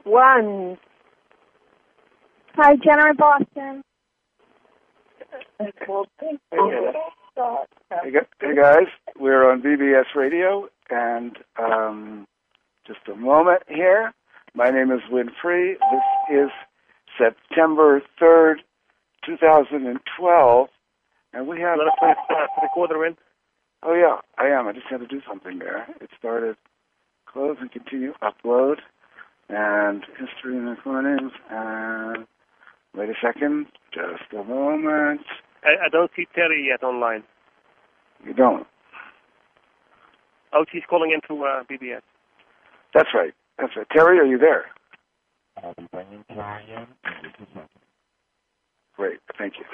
One. Hi, Jenna in Boston. Hey guys, we're on BBS Radio, and just a moment here. My name is Win Free. This is September 3rd, 2012, and we have... You want to put the recorder in? Oh yeah, I am. I just had to do something there. It started close and continue, upload, and history and recordings, and wait a second, just a moment. I don't see Terry yet online. You don't? Oh, she's calling into BBS. That's right. That's right. Terry, are you there? I'm bringing Terry in. Great. Thank you.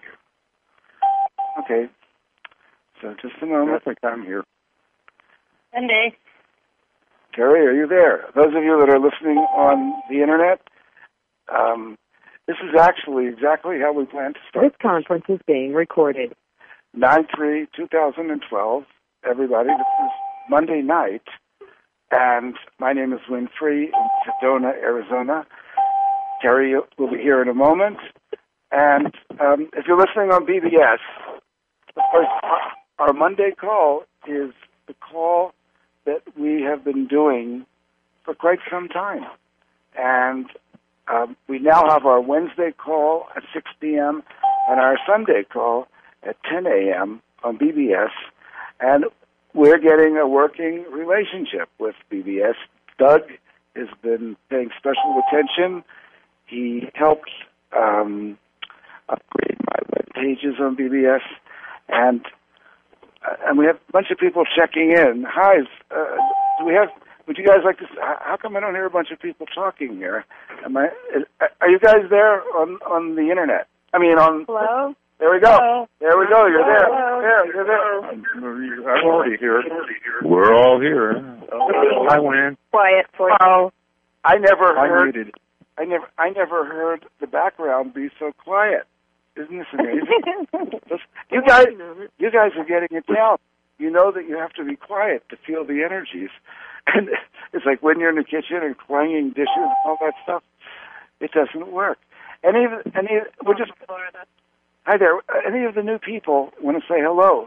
Okay. So just a moment. I think I'm here. Sunday. Terry, are you there? Those of you that are listening on the Internet, this is actually exactly how we plan to start. This conference is being recorded. 9/3/2012. Everybody, this is Monday night, and my name is Win Free in Sedona, Arizona. Terry will be here in a moment. And if you're listening on BBS, of course, our Monday call is the call that we have been doing for quite some time. And we now have our Wednesday call at 6 p.m. and our Sunday call at 10 a.m. on BBS. And we're getting a working relationship with BBS. Doug has been paying special attention. He helped upgrade my web pages on BBS. And we have a bunch of people checking in. Hi, would you guys like to, how come I don't hear a bunch of people talking here? Are you guys there on the Internet? I mean, on... Hello? There we go. Hello? There we go. You're there. Hello? You're there. I'm already here. We're all here. Hi, Win. Quiet, please. Oh, I never I'm heard... muted. I never heard the background be so quiet. Isn't this amazing? You guys are getting it down. You know that you have to be quiet to feel the energies. And it's like when you're in the kitchen and clanging dishes and all that stuff, it doesn't work. We're just... Hi there. Any of the new people want to say hello?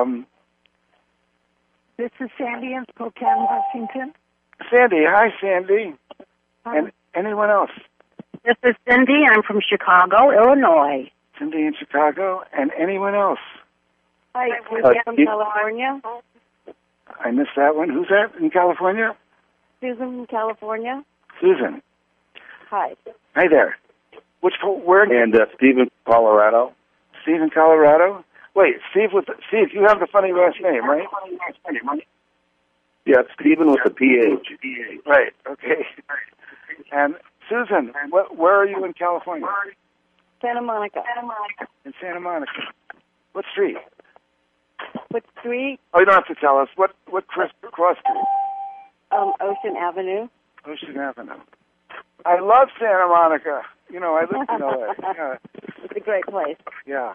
This is Sandy in Spokane, Washington. Sandy. Hi, Sandy. Hi. And anyone else? This is Cindy. I'm from Chicago, Illinois. Cindy in Chicago. And anyone else? Hi, Susan from California. I missed that one. Who's that in California? Susan from California. Susan. Hi. Hi there. Where? And Stephen, Colorado. Steve in Colorado? Wait, Steve, you have the funny last name, right? Yeah, Stephen with the PH. Right, okay. And Susan, where are you in California? Santa Monica. In Santa Monica. What street? What street? Oh, you don't have to tell us. What cross street? Ocean Avenue. Ocean Avenue. I love Santa Monica. You know, I live in L.A. Yeah. It's a great place. Yeah.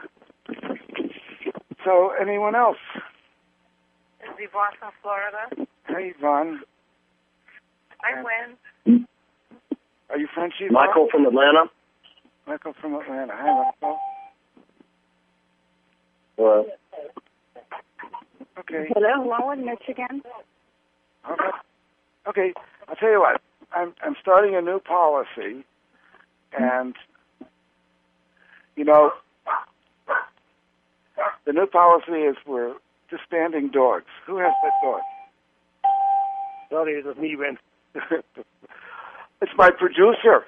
So, anyone else? This is Yvonne from Florida. Hey, Yvonne. I win. Are you Frenchie? Michael from Atlanta. Michael from Atlanta. Hi, Michael. Hello. Okay. Hello, in Michigan. Okay. I'll tell you what. I'm starting a new policy, and you know, the new policy is we're disbanding dogs. Who has that dog? Sorry, it was me, Win. It's my producer.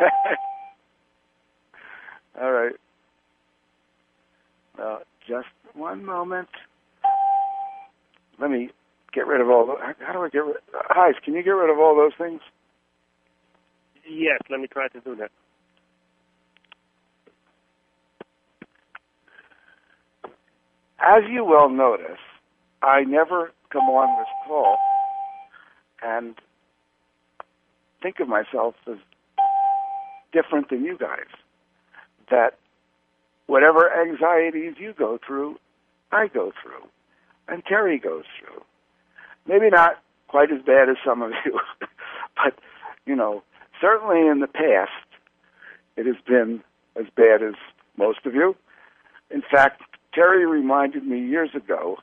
All right. Just one moment. Let me get rid of all those. How do I get rid? Hi, can you get rid of all those things? Yes, let me try to do that. As you well notice, I never come on this call and think of myself as different than you guys. That whatever anxieties you go through, I go through, and Terry goes through. Maybe not quite as bad as some of you, but, you know, certainly in the past, it has been as bad as most of you. In fact, Terry reminded me years ago.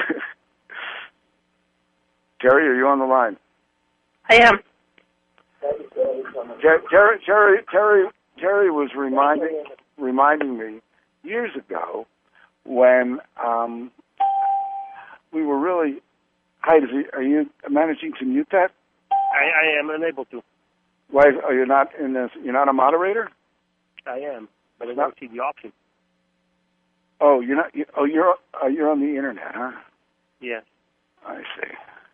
Terry, are you on the line? I am. Terry was reminding me years ago when we were really. Hi, are you managing to mute that? I am unable to. Why are you not in this? You're not a moderator? I am, but I don't see the option. Oh, you're not. You're on the internet, huh? Yes. I see.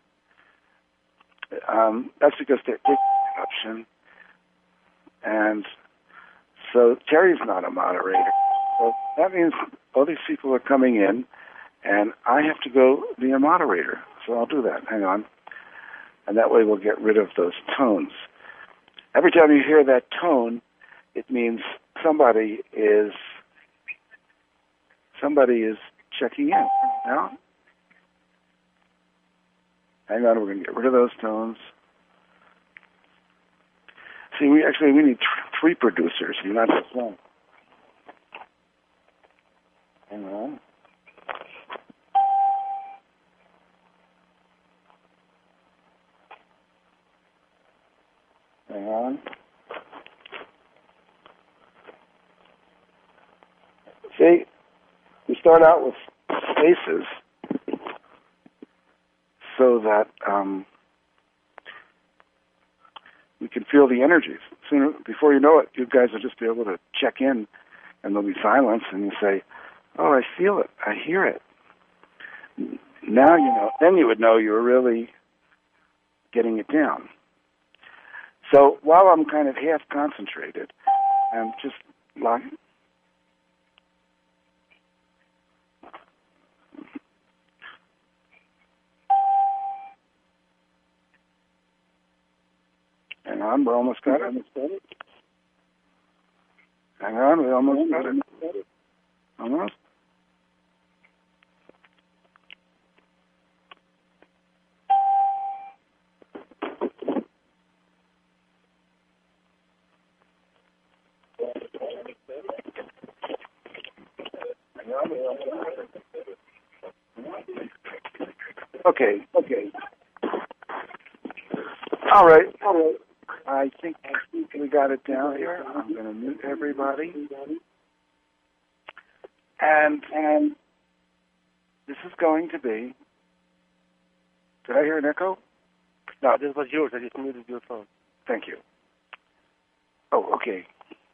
That's because there is an option, and so Terry's not a moderator. So that means all these people are coming in, and I have to go be a moderator. So I'll do that. Hang on, and that way we'll get rid of those tones. Every time you hear that tone, it means somebody is checking in. Now, hang on, we're going to get rid of those tones. See, we need three producers, not just one. Hang on. Hang on. See, we start out with spaces so that we can feel the energies. Sooner, before you know it, you guys will just be able to check in, and there'll be silence, and you say, "Oh, I feel it. I hear it." Now you know. Then you would know you were really getting it down. So while I'm kind of half concentrated, I'm just like. Hang on, we almost got it. Hang on, we almost got it. Almost. Okay. All right. I think we got it down here. I'm going to mute everybody. And this is going to be... Did I hear an echo? No, this was yours. I just muted your phone. Thank you. Oh, okay.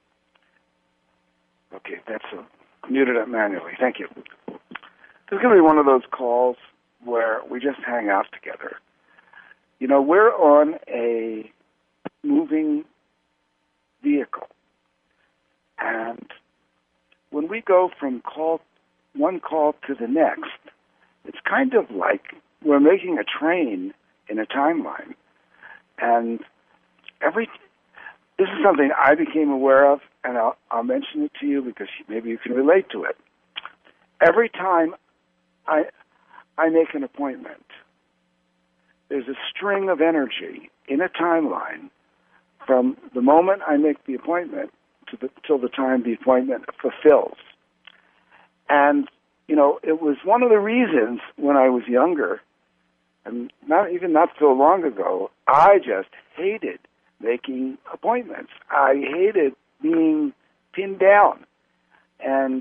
Okay, that's muted it manually. Thank you. This is going to be one of those calls where we just hang out together. You know, we're on a moving vehicle. And when we go from one call to the next, it's kind of like we're making a train in a timeline. And this is something I became aware of, and I'll mention it to you because maybe you can relate to it. Every time I make an appointment, there's a string of energy in a timeline from the moment I make the appointment till the time the appointment fulfills. And, you know, it was one of the reasons when I was younger, and not so long ago, I just hated making appointments. I hated being pinned down. And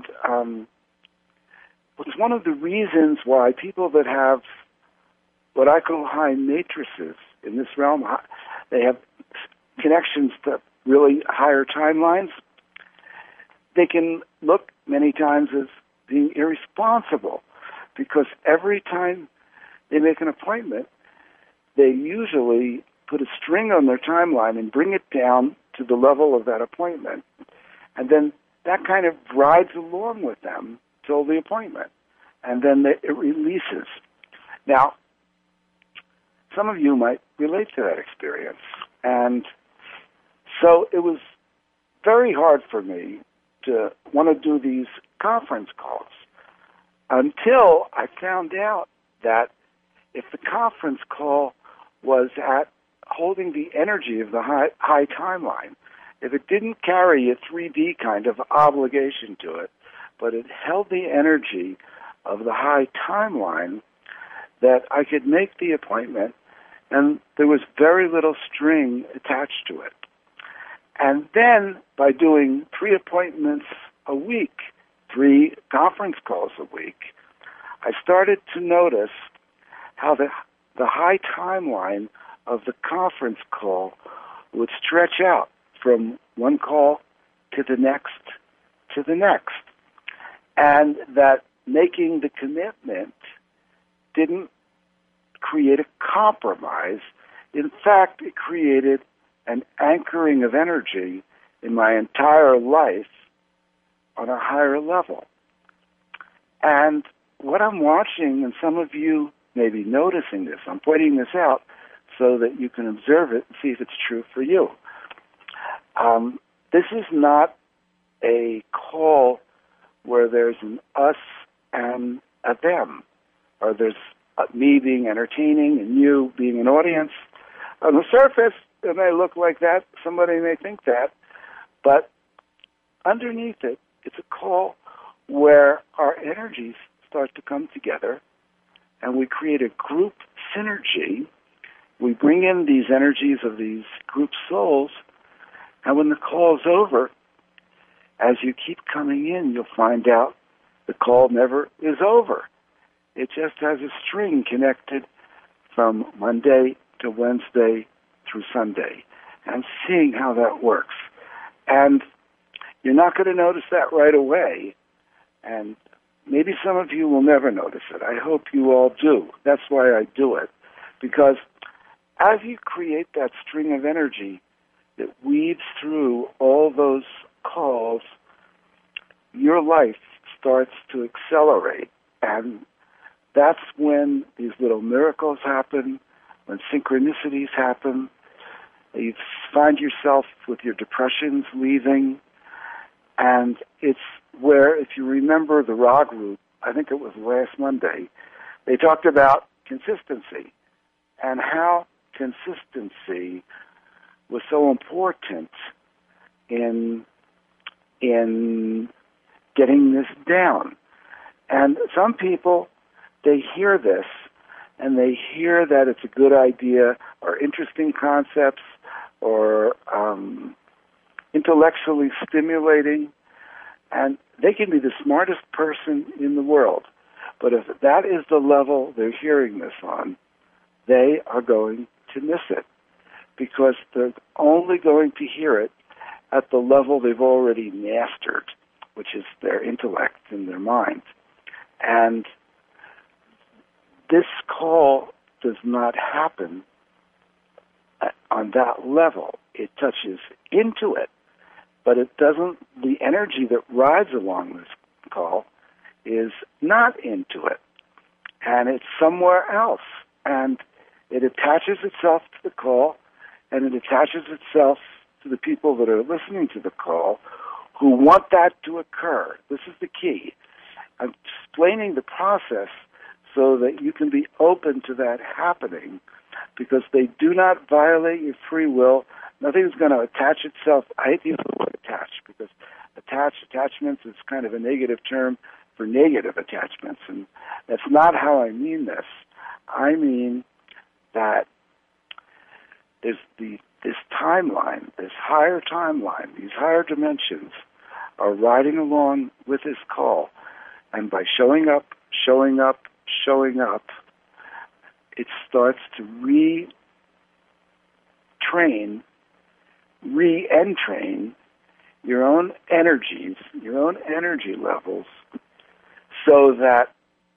it's one of the reasons why people that have what I call high matrices in this realm, they have connections to really higher timelines. They can look many times as being irresponsible because every time they make an appointment, they usually put a string on their timeline and bring it down to the level of that appointment. And then that kind of rides along with them till the appointment. And then it releases. Now, some of you might relate to that experience. And so it was very hard for me to want to do these conference calls until I found out that if the conference call was at holding the energy of the high timeline. If it didn't carry a 3D kind of obligation to it, but it held the energy of the high timeline, that I could make the appointment and there was very little string attached to it. And then by doing 3 appointments a week, 3 conference calls a week, I started to notice how the high timeline of the conference call would stretch out from one call to the next to the next. And that making the commitment didn't create a compromise. In fact, it created an anchoring of energy in my entire life on a higher level. And what I'm watching, and some of you may be noticing this, I'm pointing this out so that you can observe it and see if it's true for you. This is not a call where there's an us and a them, or there's me being entertaining and you being an audience. On the surface, it may look like that. Somebody may think that. But underneath it, it's a call where our energies start to come together and we create a group synergy. We bring in these energies of these group souls, and when the call is over, as you keep coming in, you'll find out the call never is over. It just has a string connected from Monday to Wednesday through Sunday. And I'm seeing how that works. And you're not going to notice that right away. And maybe some of you will never notice it. I hope you all do. That's why I do it. Because as you create that string of energy that weaves through all those calls, your life starts to accelerate. And that's when these little miracles happen, when synchronicities happen. You find yourself with your depressions leaving. And it's where, if you remember the Ra group, I think it was last Monday, they talked about consistency and how consistency was so important in getting this down. And some people, they hear this and they hear that it's a good idea or interesting concepts or intellectually stimulating, and they can be the smartest person in the world. But if that is the level they're hearing this on, they are going to miss it because they're only going to hear it at the level they've already mastered, which is their intellect and their mind. And this call does not happen on that level. It touches into it, but it doesn't, the energy that rides along this call is not into it. And it's somewhere else. And it attaches itself to the call, and it attaches itself to the people that are listening to the call who want that to occur. This is the key. I'm explaining the process so that you can be open to that happening, because they do not violate your free will. Nothing's going to attach itself. I hate to use the word attach, because attachments is kind of a negative term for negative attachments, and that's not how I mean this. I mean that there's this timeline, this higher timeline, these higher dimensions are riding along with this call. And by showing up, it starts to re-entrain your own energies, your own energy levels, so that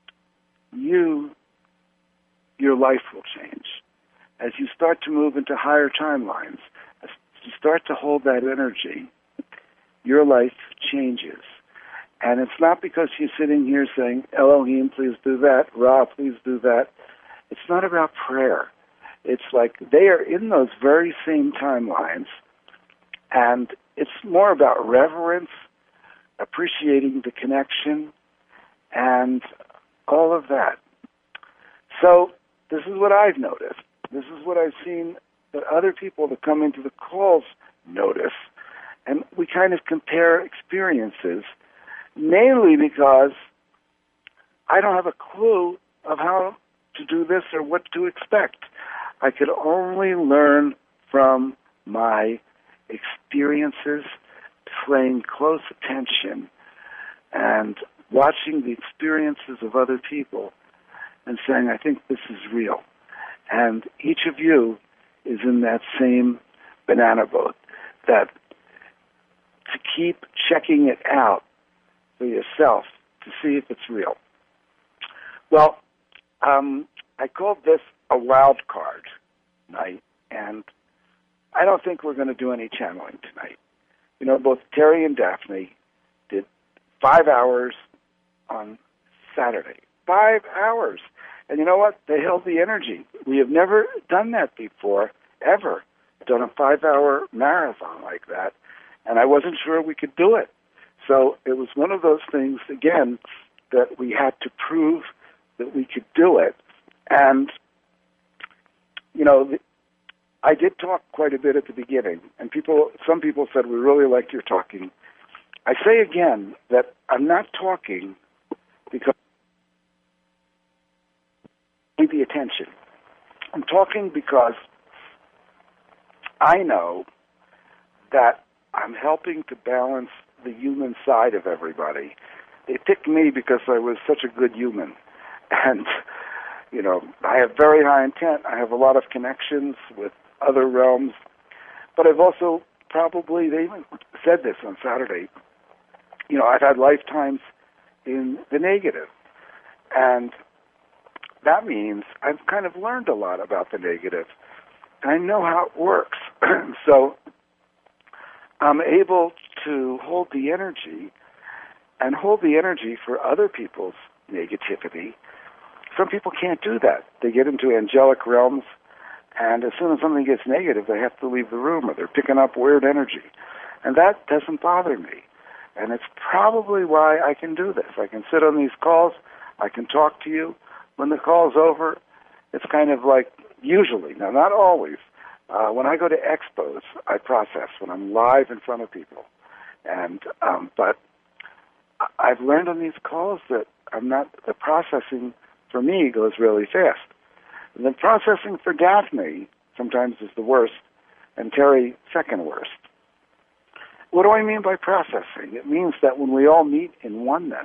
your life will change. As you start to move into higher timelines, as you start to hold that energy, your life changes. And it's not because you're sitting here saying, Elohim, please do that, Ra, please do that. It's not about prayer. It's like they are in those very same timelines, and it's more about reverence, appreciating the connection, and all of that. So this is what I've noticed. This is what I've seen that other people that come into the calls notice. And we kind of compare experiences, mainly because I don't have a clue of how to do this or what to expect. I could only learn from my experiences, paying close attention and watching the experiences of other people and saying, I think this is real. And each of you is in that same banana boat, that to keep checking it out for yourself to see if it's real. Well, I called this a wild card night, and I don't think we're going to do any channeling tonight. You know, both Terry and Daphne did 5 hours on Saturday. 5 hours. And you know what? They held the energy. We have never done that before, ever, done a 5-hour marathon like that. And I wasn't sure we could do it. So it was one of those things, again, that we had to prove that we could do it. And, you know, I did talk quite a bit at the beginning. And some people said, we really liked your talking. I say again that I'm not talking because I need the attention. I'm talking because I know that I'm helping to balance the human side of everybody. They picked me because I was such a good human. And, you know, I have very high intent. I have a lot of connections with other realms. But I've also probably, they even said this on Saturday, you know, I've had lifetimes in the negative. And that means I've kind of learned a lot about the negative. I know how it works. So I'm able to hold the energy and hold the energy for other people's negativity. Some people can't do that. They get into angelic realms, and as soon as something gets negative, they have to leave the room, or they're picking up weird energy. And that doesn't bother me. And it's probably why I can do this. I can sit on these calls. I can talk to you. When the call's over, it's kind of like, usually, now not always, when I go to expos, I process when I'm live in front of people. And but I've learned on these calls that the processing for me goes really fast. And the processing for Daphne sometimes is the worst, and Terry second worst. What do I mean by processing? It means that when we all meet in oneness,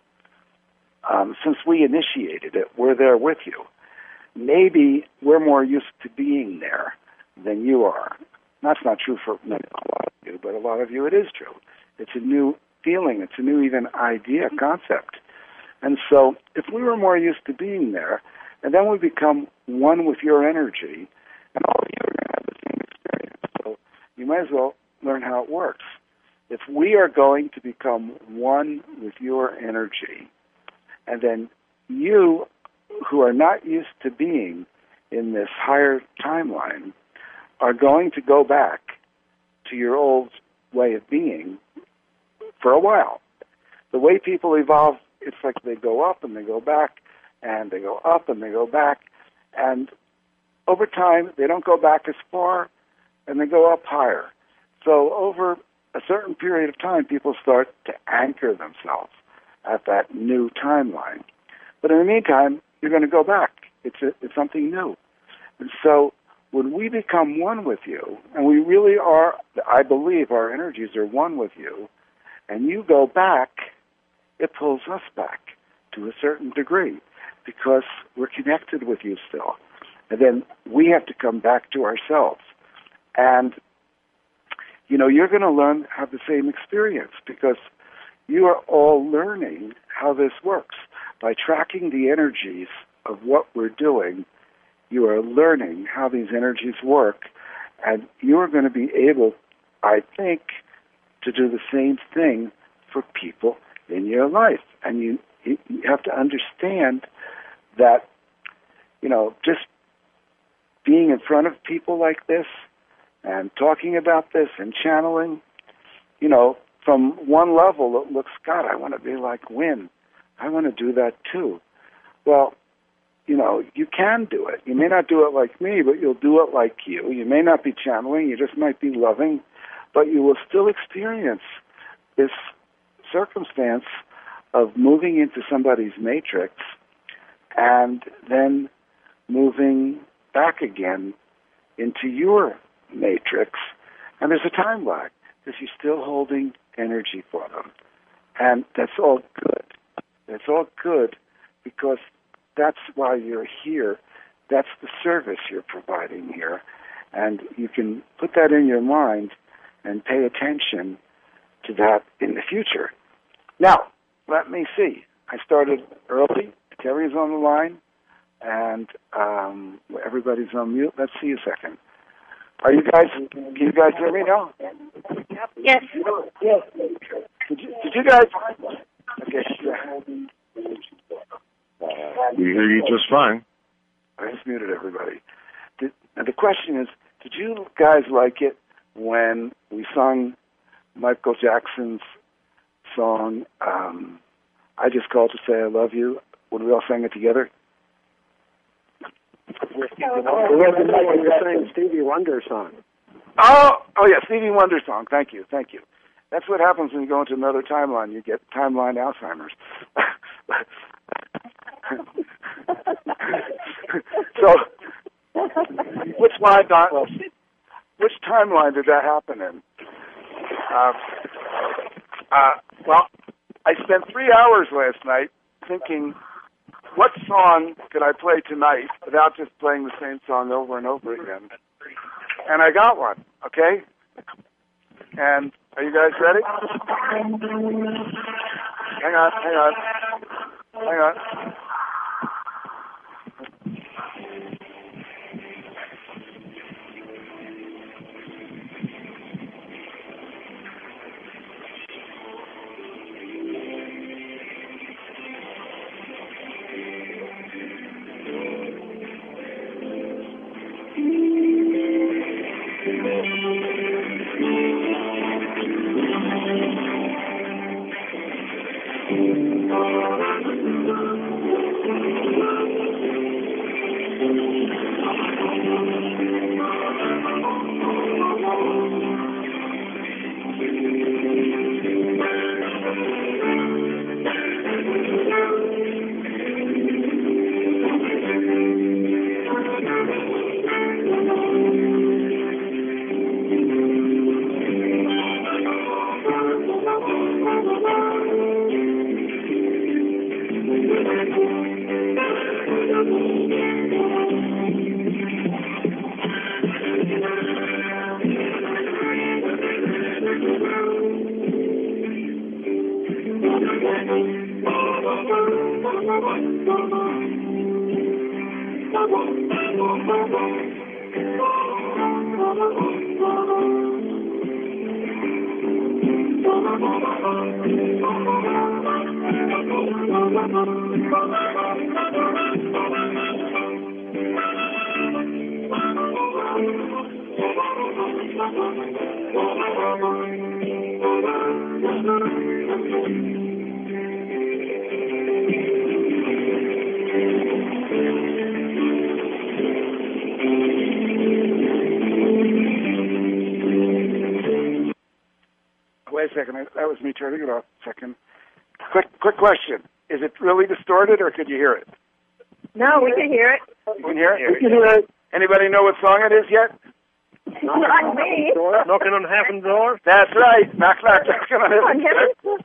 since we initiated it, we're there with you. Maybe we're more used to being there than you are. That's not true for a lot of you, but a lot of you it is true. It's a new feeling. It's a new even idea, concept. And so if we were more used to being there, and then we become one with your energy, and all of you are going to have the same experience. So you might as well learn how it works. If we are going to become one with your energy, and then you, who are not used to being in this higher timeline, are going to go back to your old way of being for a while. The way people evolve, it's like they go up and they go back, and they go up and they go back, and over time they don't go back as far, and they go up higher. So over a certain period of time, people start to anchor themselves at that new timeline. But in the meantime, you're going to go back. It's something new. And so when we become one with you, and we really are, I believe our energies are one with you, and you go back, it pulls us back to a certain degree because we're connected with you still. And then we have to come back to ourselves. And, you know, you're going to have the same experience because you are all learning how this works. By tracking the energies of what we're doing, you are learning how these energies work, and you're going to be able, I think, to do the same thing for people in your life. And you have to understand that, you know, just being in front of people like this and talking about this and channeling, you know, from one level it looks, God, I want to be like Wynn. I want to do that too. Well, you can do it. You may not do it like me, but you'll do it like you. You may not be channeling, you just might be loving, but you will still experience this circumstance of moving into somebody's matrix and then moving back again into your matrix. And there's a time lag because you're still holding energy for them. And that's all good. That's all good because that's why you're here. That's the service you're providing here. And you can put that in your mind and pay attention to that in the future. Now, let me see. I started early. Terry's on the line, and everybody's on mute. Let's see a second. Can you guys hear me now? Yes. Yes. Did you guys? Okay. We hear you just fine. I just muted everybody. And the question is, did you guys like it when we sung Michael Jackson's song, I Just Called to Say I Love You, when we all sang it together? You're saying Stevie Wonder song. Oh yeah, Stevie Wonder song. Thank you. That's what happens when you go into another timeline. You get timeline Alzheimer's. So, which timeline did that happen in? Well, I spent 3 hours last night thinking, what song could I play tonight without just playing the same song over and over again? And I got one, okay? And are you guys ready? Hang on. Wait a second. That was me turning it off. Second. Quick question. Is it really distorted, or could you hear it? No, we can hear it. You can hear it? We can hear it. Anybody know what song it is yet? Not me. Knocking on heaven's door? That's right. Knocking on heaven's door.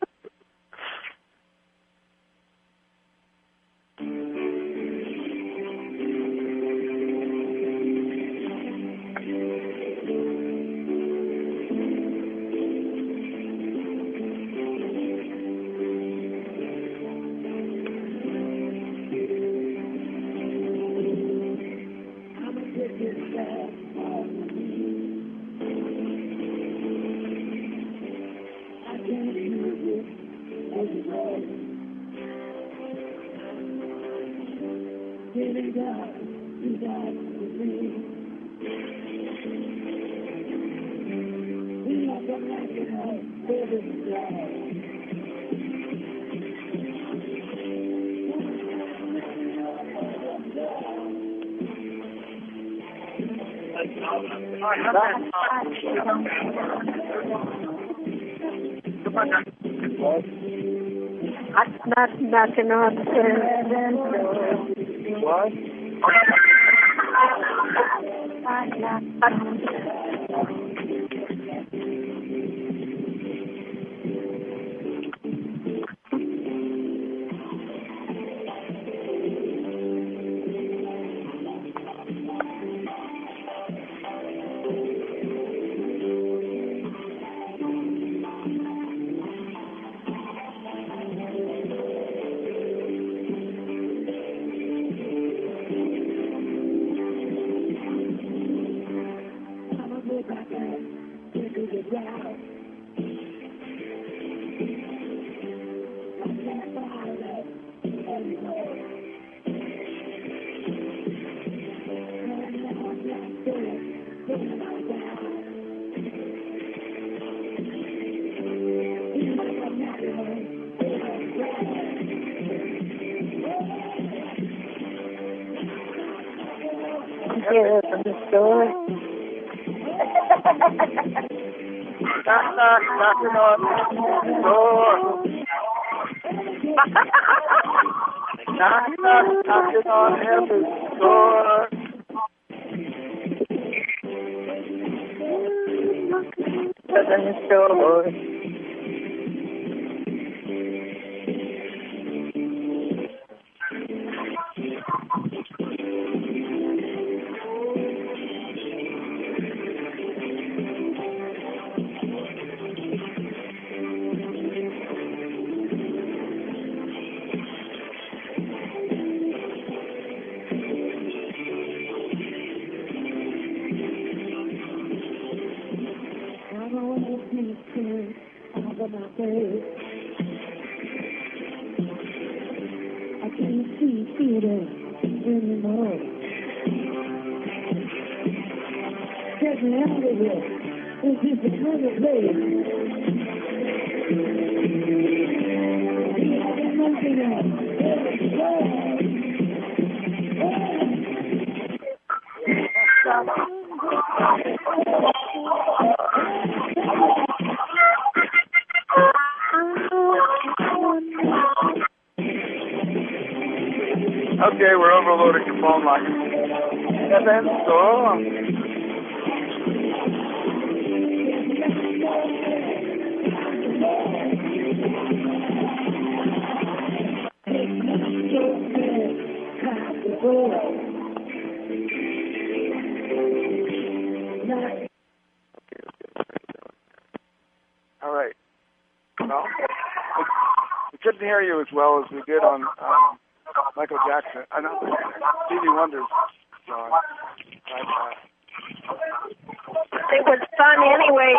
Knock, knocking on heaven's door. What? Heaven's door. Knock, knock, knocking on heaven's door. Knock, knock, knocking on heaven's door. Heaven's door. I can't see it anymore. Get me out of here. This is another place. Nothing else. Okay, we're overloading your phone line. Heaven's door. All right. Well, we couldn't hear you as well as we did on Michael Jackson. I know Stevie Wonder's song. It was fun anyway.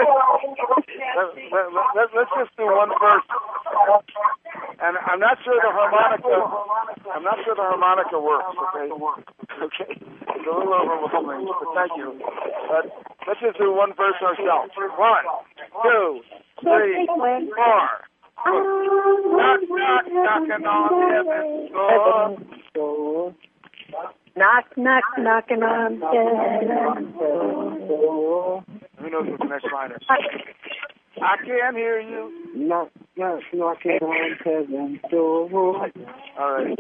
Let's just do one verse. And I'm not sure the harmonica works. Okay. It's a little overwhelming, but thank you. But let's just do one verse ourselves. 1, 2, 3, 4. Knock, knock, knocking on heaven's door. Knock, knock, knocking on heaven's door. Who knows what the next line is? I can't hear you. Knock, knock, knocking on heaven's door. All right.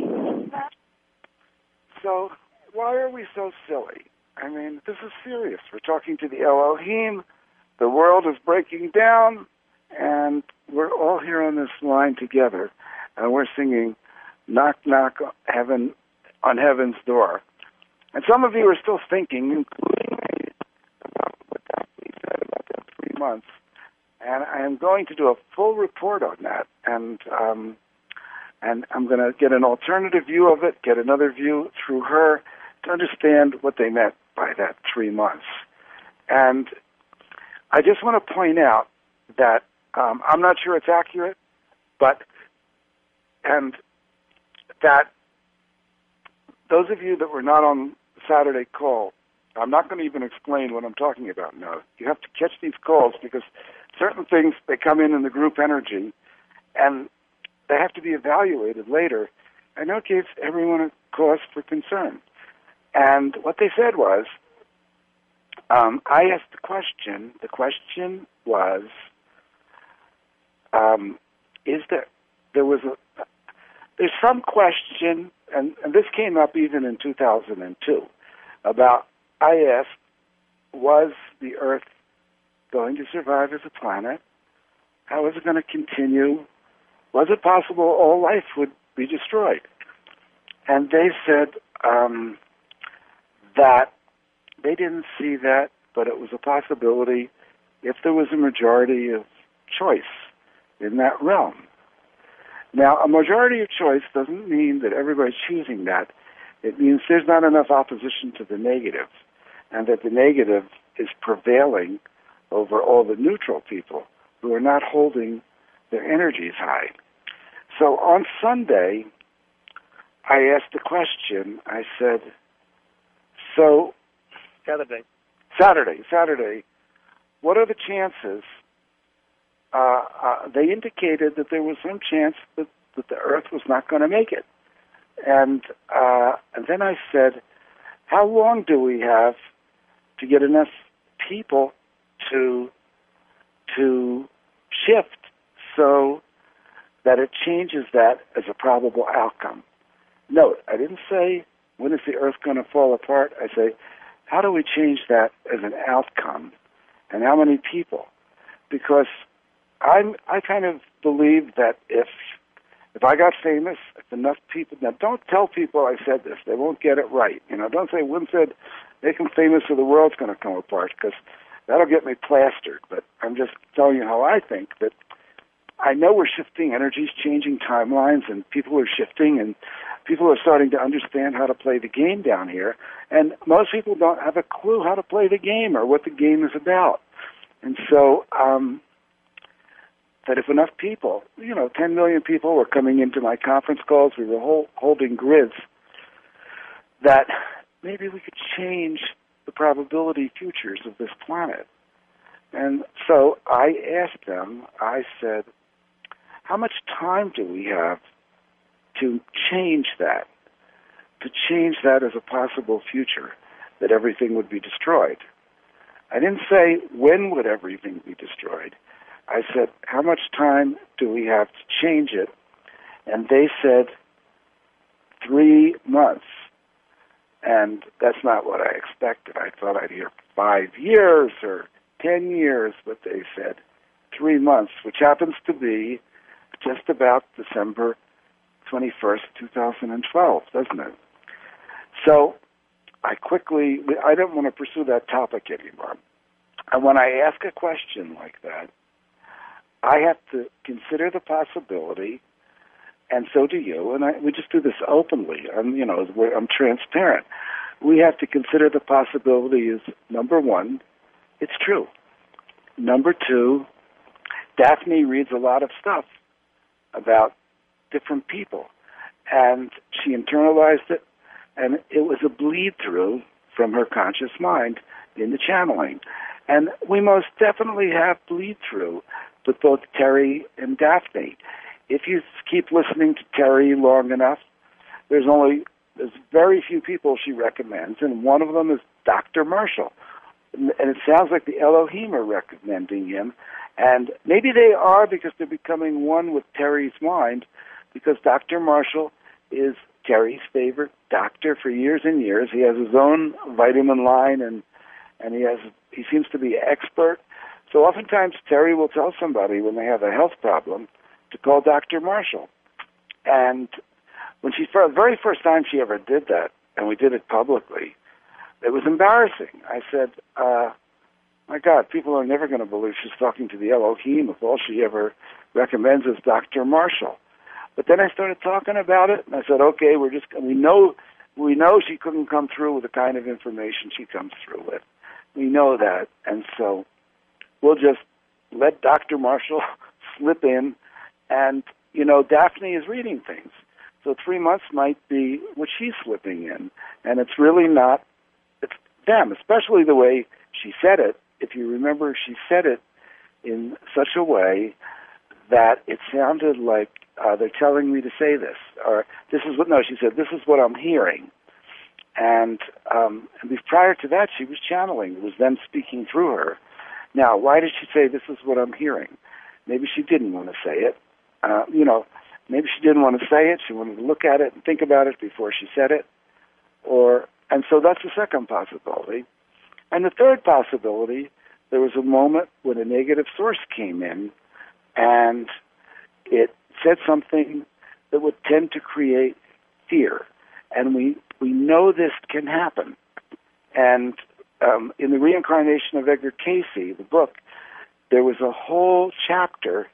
So, why are we so silly? I mean, this is serious. We're talking to the Elohim. The world is breaking down, and we're all here on this line together, and we're singing Knock, Knock on Heaven's Door. And some of you are still thinking, including me, about what we said about that 3 months. And I am going to do a full report on that, and I'm going to get an alternative view of it, get another view through her to understand what they meant by that 3 months. And I just want to point out that I'm not sure it's accurate, and that those of you that were not on Saturday call, I'm not going to even explain what I'm talking about now. You have to catch these calls because certain things, they come in the group energy, and they have to be evaluated later. I know it gives everyone a cause for concern. And what they said was, I asked the question. The question was, there's some question, and this came up even in 2002, about, I asked, was the Earth going to survive as a planet? How was it going to continue? Was it possible all life would be destroyed? And they said that they didn't see that, but it was a possibility if there was a majority of choice in that realm. Now, a majority of choice doesn't mean that everybody's choosing that. It means there's not enough opposition to the negative, and that the negative is prevailing over all the neutral people who are not holding their energies high. So on Sunday, I asked a question. I said, Saturday, what are the chances? They indicated that there was some chance that the Earth was not going to make it. And then I said, how long do we have to get enough people to shift so that it changes that as a probable outcome? Note, I didn't say, when is the Earth going to fall apart? I say, how do we change that as an outcome? And how many people? Because I kind of believe that if I got famous, if enough people, now don't tell people I said this, they won't get it right. Don't say, Wynn said, make them famous or the world's going to come apart, because that'll get me plastered. But I'm just telling you how I think, that I know we're shifting energies, changing timelines, and people are shifting, and people are starting to understand how to play the game down here. And most people don't have a clue how to play the game or what the game is about. And so, that if enough people, 10 million people were coming into my conference calls, we were holding grids, that maybe we could change the probability futures of this planet. And so I asked them, I said, how much time do we have to change that as a possible future, that everything would be destroyed? I didn't say, when would everything be destroyed? I said, how much time do we have to change it? And they said, 3 months. And that's not what I expected. I thought I'd hear 5 years or 10 years, but they said 3 months, which happens to be just about December 21st, 2012, doesn't it? So I don't want to pursue that topic anymore. And when I ask a question like that, I have to consider the possibility, and so do you, and we just do this openly. I'm transparent. We have to consider the possibility is, number one, it's true. Number two, Daphne reads a lot of stuff about different people, and she internalized it, and it was a bleed-through from her conscious mind in the channeling. And we most definitely have bleed-through with both Terry and Daphne. If you keep listening to Terry long enough, there's very few people she recommends, and one of them is Dr. Marshall. And it sounds like the Elohim are recommending him, and maybe they are because they're becoming one with Terry's mind, because Dr. Marshall is Terry's favorite doctor for years and years. He has his own vitamin line, and he seems to be an expert. So oftentimes Terry will tell somebody when they have a health problem to call Dr. Marshall. And when the very first time she ever did that, and we did it publicly, it was embarrassing. I said, my God, people are never going to believe she's talking to the Elohim if all she ever recommends is Dr. Marshall. But then I started talking about it, and I said, okay, we know she couldn't come through with the kind of information she comes through with. We know that, and so we'll just let Dr. Marshall slip in, and, Daphne is reading things. So 3 months might be what she's slipping in, and it's really not, it's them, especially the way she said it. If you remember, she said it in such a way that it sounded like they're telling me to say this, or she said, this is what I'm hearing. And prior to that, she was channeling. It was them speaking through her. Now, why did she say, this is what I'm hearing? Maybe she didn't want to say it. Maybe she didn't want to say it. She wanted to look at it and think about it before she said it. And so that's the second possibility. And the third possibility, there was a moment when a negative source came in and it said something that would tend to create fear. And we know this can happen. And in The Reincarnation of Edgar Cayce, the book, there was a whole chapter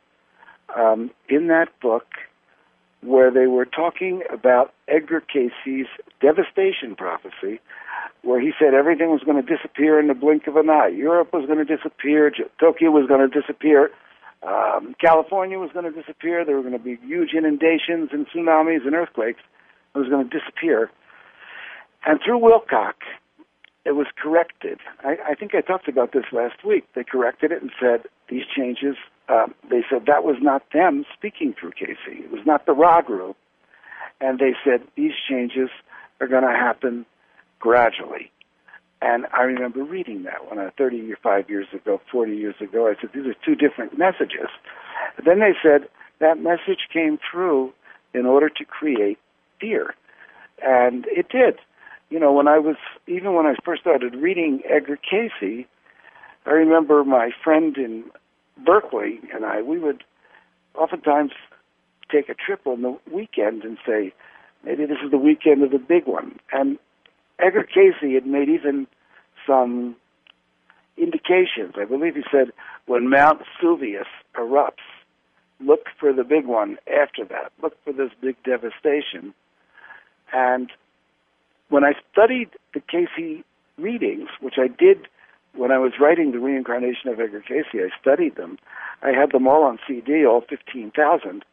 in that book where they were talking about Edgar Cayce's devastation prophecy, where he said everything was going to disappear in the blink of an eye. Europe was going to disappear. Tokyo was going to disappear. California was going to disappear. There were going to be huge inundations and tsunamis and earthquakes. It was going to disappear. And through Wilcock, it was corrected. I think I talked about this last week. They corrected it and said these changes, they said that was not them speaking through Cayce. It was not the Ra group. And they said these changes are going to happen gradually. And I remember reading that when 35 years ago, 40 years ago, I said, these are two different messages. And then they said that message came through in order to create fear. And it did. When I first started reading Edgar Cayce, I remember my friend in Berkeley and we would oftentimes take a trip on the weekend and say, maybe this is the weekend of the big one. And Edgar Cayce had made even some indications. I believe he said, when Mount Vesuvius erupts, look for the big one after that. Look for this big devastation. And when I studied the Cayce readings, which I did when I was writing The Reincarnation of Edgar Cayce, I studied them. I had them all on CD, all 15,000.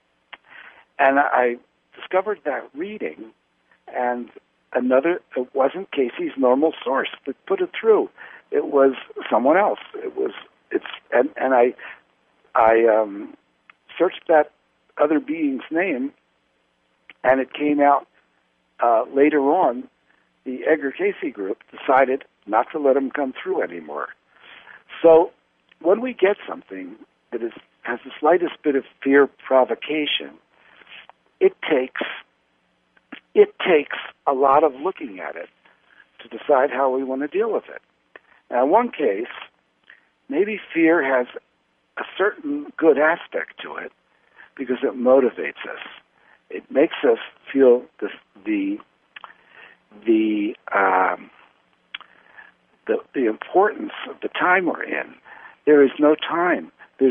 And I discovered that reading, and it wasn't Cayce's normal source that put it through. It was someone else. And I searched that other being's name, and it came out later on. The Edgar Cayce group decided not to let him come through anymore. So when we get something that has the slightest bit of fear provocation, it takes a lot of looking at it to decide how we want to deal with it. Now, in one case, maybe fear has a certain good aspect to it because it motivates us. It makes us feel the importance of the time we're in. There is no time. There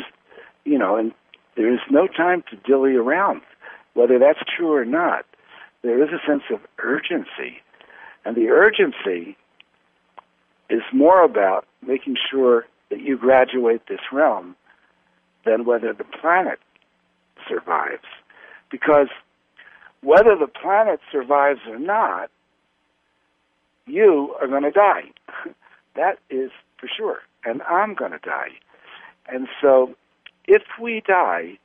is no time to dilly around. Whether that's true or not, there is a sense of urgency. And the urgency is more about making sure that you graduate this realm than whether the planet survives. Because whether the planet survives or not, you are going to die. That is for sure. And I'm going to die. And so if we die,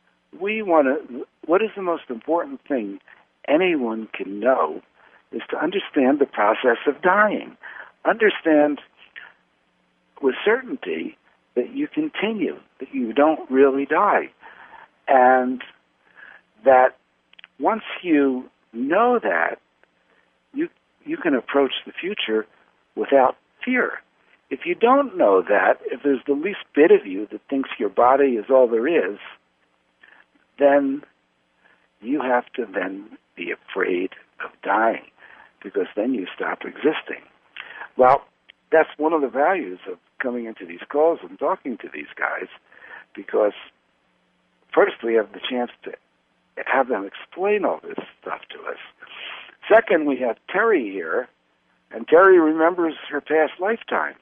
what is the most important thing anyone can know is to understand the process of dying. Understand with certainty that you continue, that you don't really die. And that once you know that, you can approach the future without fear. If you don't know that, if there's the least bit of you that thinks your body is all there is, then you have to then be afraid of dying, because then you stop existing. Well, that's one of the values of coming into these calls and talking to these guys, because first we have the chance to have them explain all this stuff to us. Second, we have Terry here, and Terry remembers her past lifetimes,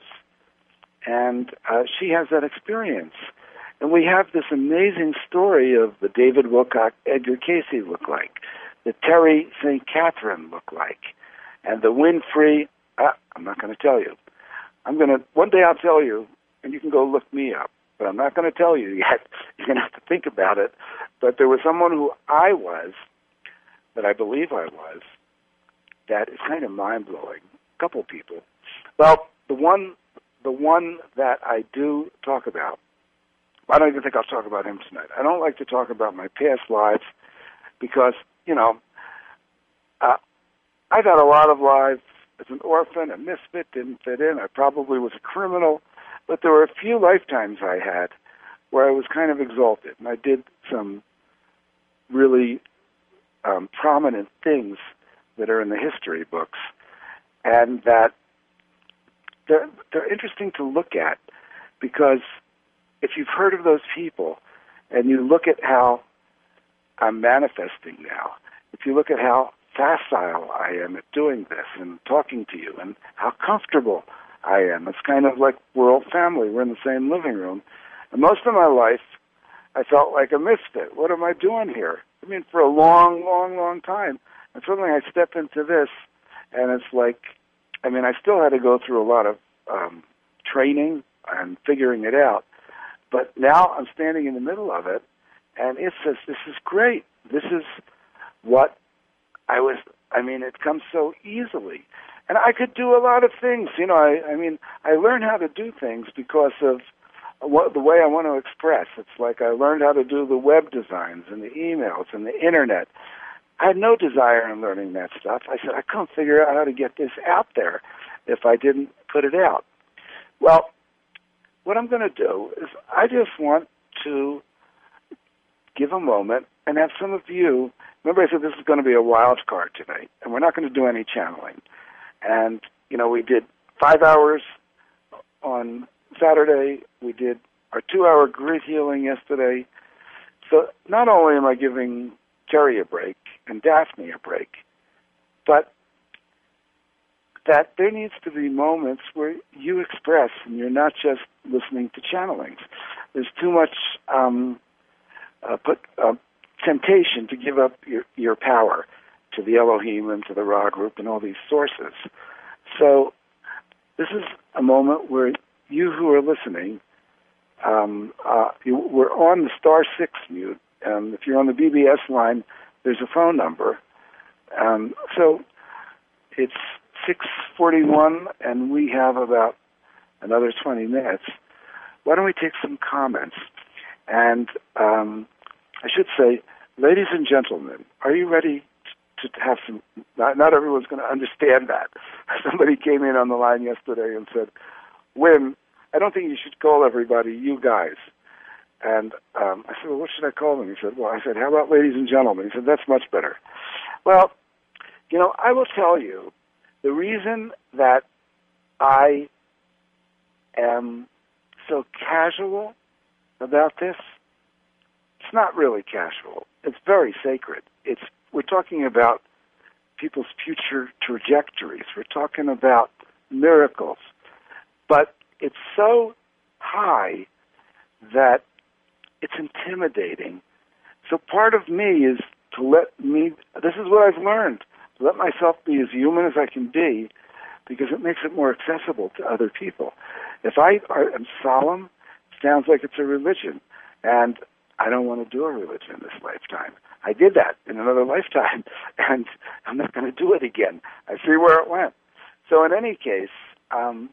and she has that experience. And we have this amazing story of the David Wilcock, Edgar Cayce look like, the Terry St. Catherine look like, and the Winfrey, I'm not going to tell you. One day I'll tell you, and you can go look me up, but I'm not going to tell you yet. You're going to have to think about it. But there was someone who I was, that I believe I was, that is kind of mind-blowing. A couple people. Well, the one that I do talk about, I don't even think I'll talk about him tonight. I don't like to talk about my past lives because, I've had a lot of lives as an orphan, a misfit, didn't fit in. I probably was a criminal, but there were a few lifetimes I had where I was kind of exalted, and I did some really prominent things that are in the history books, and that they're interesting to look at because if you've heard of those people and you look at how I'm manifesting now, if you look at how facile I am at doing this and talking to you and how comfortable I am, it's kind of like we're all family. We're in the same living room. And most of my life, I felt like a misfit. What am I doing here? I mean, for a long, long, long time. And suddenly I step into this, and it's like, I still had to go through a lot of training and figuring it out. But now I'm standing in the middle of it, and it says, this is great. This is what it comes so easily. And I could do a lot of things. I learned how to do things because of the way I want to express. It's like I learned how to do the web designs and the emails and the internet. I had no desire in learning that stuff. I said, I couldn't figure out how to get this out there if I didn't put it out. Well, what I'm going to do is I just want to give a moment and have some of you, remember I said this is going to be a wild card tonight, and we're not going to do any channeling. And, we did 5 hours on Saturday. We did our 2-hour grid healing yesterday. So not only am I giving Terry a break and Daphne a break, but that there needs to be moments where you express and you're not just listening to channelings. There's too much temptation to give up your power to the Elohim and to the Ra group and all these sources. So this is a moment where you who are listening, we're on the *6 mute. If you're on the BBS line, there's a phone number. So it's 6:41, and we have about another 20 minutes. Why don't we take some comments? And I should say, ladies and gentlemen, are you ready to have some? Not everyone's going to understand that. Somebody came in on the line yesterday and said, Wim, I don't think you should call everybody you guys. And I said, well, what should I call them? He said, how about ladies and gentlemen? He said, that's much better. Well, I will tell you, the reason that I am so casual about this, it's not really casual. It's very sacred. We're talking about people's future trajectories. We're talking about miracles. But it's so high that it's intimidating. So part of me is this is what I've learned, to let myself be as human as I can be, because it makes it more accessible to other people. If I am solemn, it sounds like it's a religion, and I don't want to do a religion in this lifetime. I did that in another lifetime, and I'm not going to do it again. I see where it went. So in any case, I'm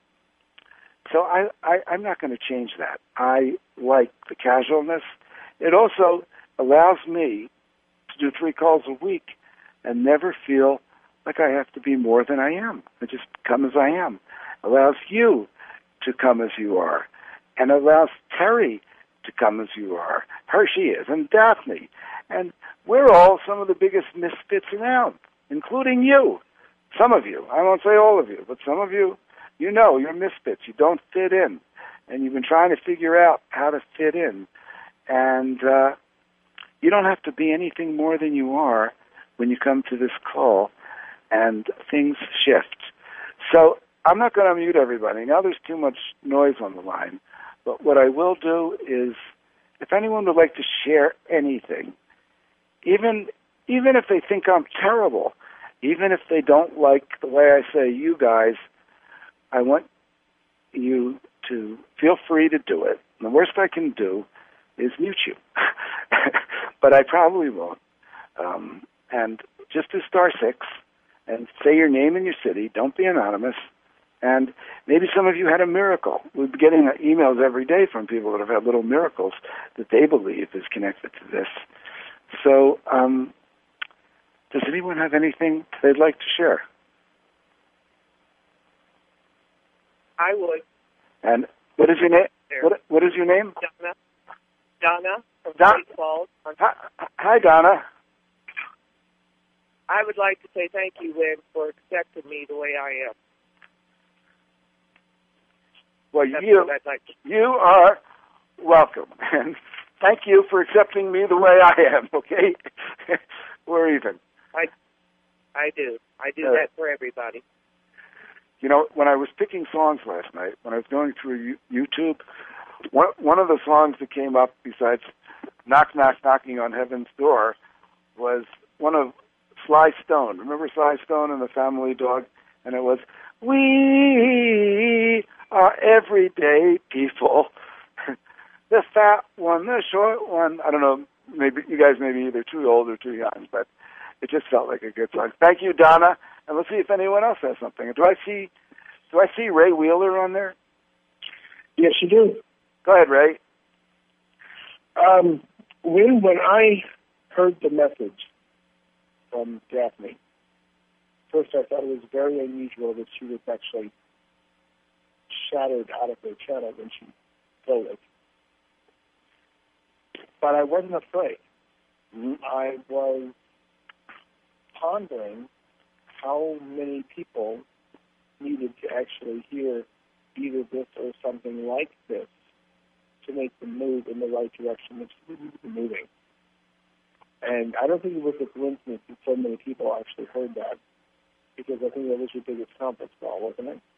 not going to change that. I like the casualness. It also allows me to do 3 calls a week and never feel like I have to be more than I am. I just come as I am. Allows you to come as you are, and allows Terry to come as you are. Her she is, and Daphne. And we're all some of the biggest misfits around, including you. Some of you. I won't say all of you, but some of you, you're misfits. You don't fit in. And you've been trying to figure out how to fit in. And you don't have to be anything more than you are when you come to this call, and things shift. So I'm not going to mute everybody. Now there's too much noise on the line. But what I will do is, if anyone would like to share anything, even if they think I'm terrible, even if they don't like the way I say you guys, I want you to feel free to do it. And the worst I can do is mute you. But I probably won't. And just do *6, and say your name and your city. Don't be anonymous. And maybe some of you had a miracle. We've been getting emails every day from people that have had little miracles that they believe is connected to this. So, does anyone have anything they'd like to share? I would. And what is your name? What is your name? Donna. Donna from Great Falls. Hi, Donna. I would like to say thank you, Win, for accepting me the way I am. Well, That's you what I'd like to say. you are welcome, and thank you for accepting me the way I am. Okay, we're even. I do. I do that for everybody. You know, when I was picking songs last night, when I was going through YouTube, one of the songs that came up besides "Knock, Knock, Knocking on Heaven's Door" was one of Sly Stone. Remember Sly Stone and the Family Dog? And it was, "We are everyday people." The fat one, the short one. I don't know, maybe you guys may be either too old or too young, but it just felt like a good song. Thank you, Donna. And let's see if anyone else has something. Do I see Ray Wheeler on there? Yes, you do. Go ahead, Ray. When I heard the message from Daphne, first I thought it was very unusual that she was actually shattered out of her channel when she told it. But I wasn't afraid. Mm-hmm. I was pondering how many people needed to actually hear either this or something like this to make them move in the right direction which they're moving. And I don't think it was a coincidence that so many people actually heard that, because I think that was your biggest conference call, wasn't it?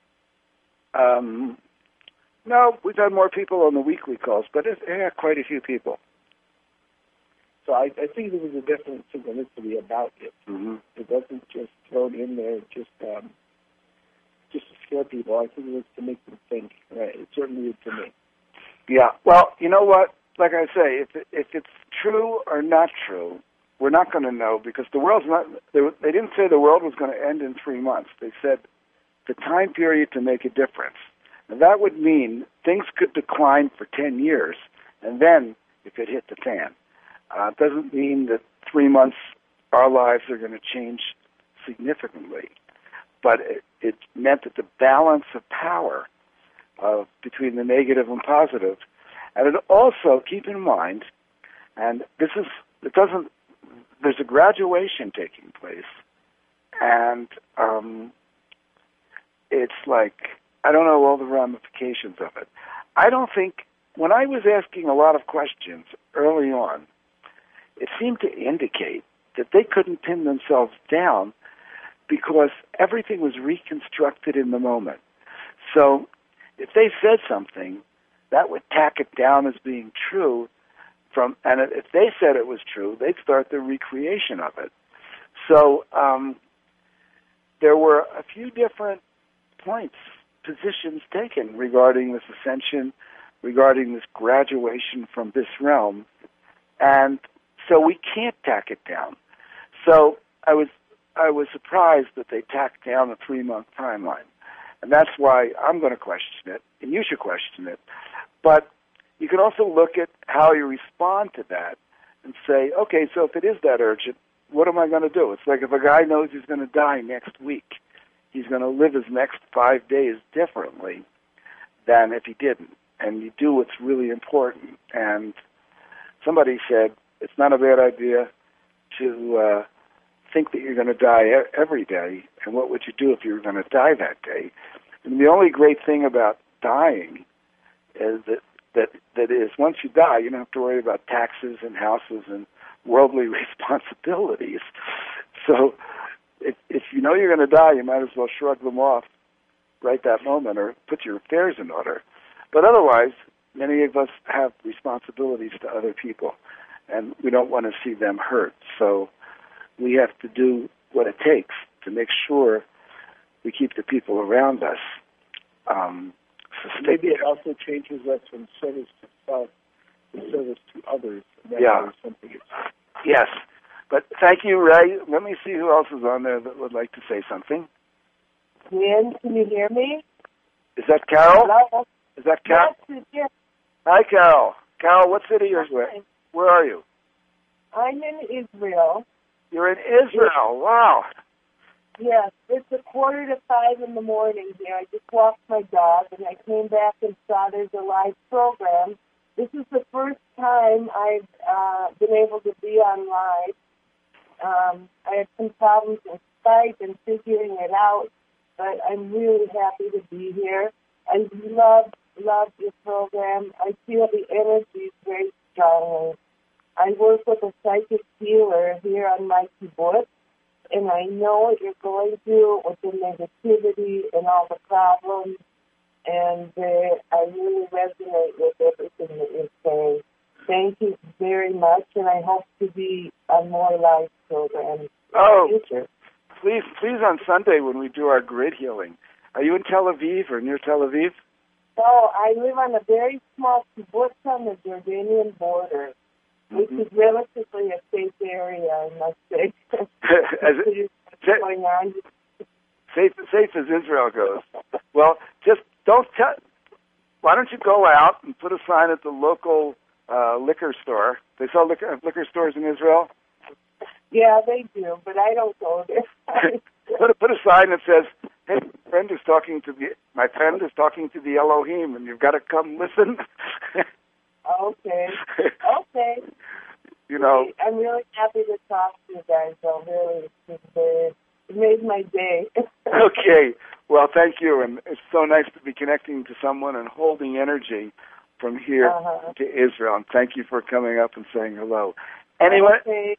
No, we've had more people on the weekly calls, but quite a few people. So I think there was a definite synchronicity about it. Mm-hmm. It wasn't just thrown in there just to scare people. I think it was to make them think. It certainly did to me. Yeah. Well, you know what? Like I say, if it's true or not true, we're not going to know, because the world's not. They didn't say the world was going to end in 3 months. They said the time period to make a difference. And that would mean things could decline for 10 years, and then it could hit the fan. It doesn't mean that 3 months our lives are going to change significantly, but it meant that the balance of power between the negative and positive, and it also, keep in mind, and there's a graduation taking place, and it's like, I don't know all the ramifications of it. I don't think, when I was asking a lot of questions early on, it seemed to indicate that they couldn't pin themselves down because everything was reconstructed in the moment. So if they said something, that would tack it down as being true, and if they said it was true, they'd start the recreation of it. So there were a few different positions taken regarding this ascension, regarding this graduation from this realm, and so we can't tack it down. So I was surprised that they tacked down a 3-month timeline, and that's why I'm going to question it, and you should question it. But you can also look at how you respond to that and say, okay, so if it is that urgent, what am I going to do? It's like if a guy knows he's going to die next week, he's going to live his next 5 days differently than if he didn't. And you do what's really important. And somebody said it's not a bad idea to think that you're going to die every day. And what would you do if you were going to die that day? And the only great thing about dying is that is once you die, you don't have to worry about taxes and houses and worldly responsibilities. So if you know you're going to die, you might as well shrug them off right that moment or put your affairs in order. But otherwise, many of us have responsibilities to other people, and we don't want to see them hurt. So we have to do what it takes to make sure we keep the people around us Maybe it also changes us from service to self to service to others. Yeah. Something. Yes. But thank you, Ray. Let me see who else is on there that would like to say something. Lynn, can you hear me? Is that Carol? Hello? Is that Carol? Yes. Hi, Carol. Carol, what city are you in? Where are you? I'm in Israel. You're in Israel. Wow. Yes, it's 4:45 in the morning here. I just walked my dog, and I came back and saw there's a live program. This is the first time I've been able to be on live. I had some problems with Skype and figuring it out, but I'm really happy to be here. I love your program. I feel the energy very strongly. I work with a psychic healer here on my kibbutz, and I know what you're going through with the negativity and all the problems, and I really resonate with everything that you're saying. Thank you very much, and I hope to be on more live programs in the future. Please on Sunday when we do our grid healing. Are you in Tel Aviv or near Tel Aviv? No, I live on a very small kibbutz on the Jordanian border, which is relatively a safe area, I must say. Going on. Safe as Israel goes. Well, just don't tell. Why don't you go out and put a sign at the local liquor store? They sell liquor stores in Israel? Yeah, they do, but I don't go there. Put a sign that says, "Hey, my friend is talking to the Elohim, and you've got to come listen." Okay. You know, I'm really happy to talk to you guys. So really, it made my day. Okay. Well, thank you, and it's so nice to be connecting to someone and holding energy from here to Israel. And thank you for coming up and saying hello. Anyway. Okay.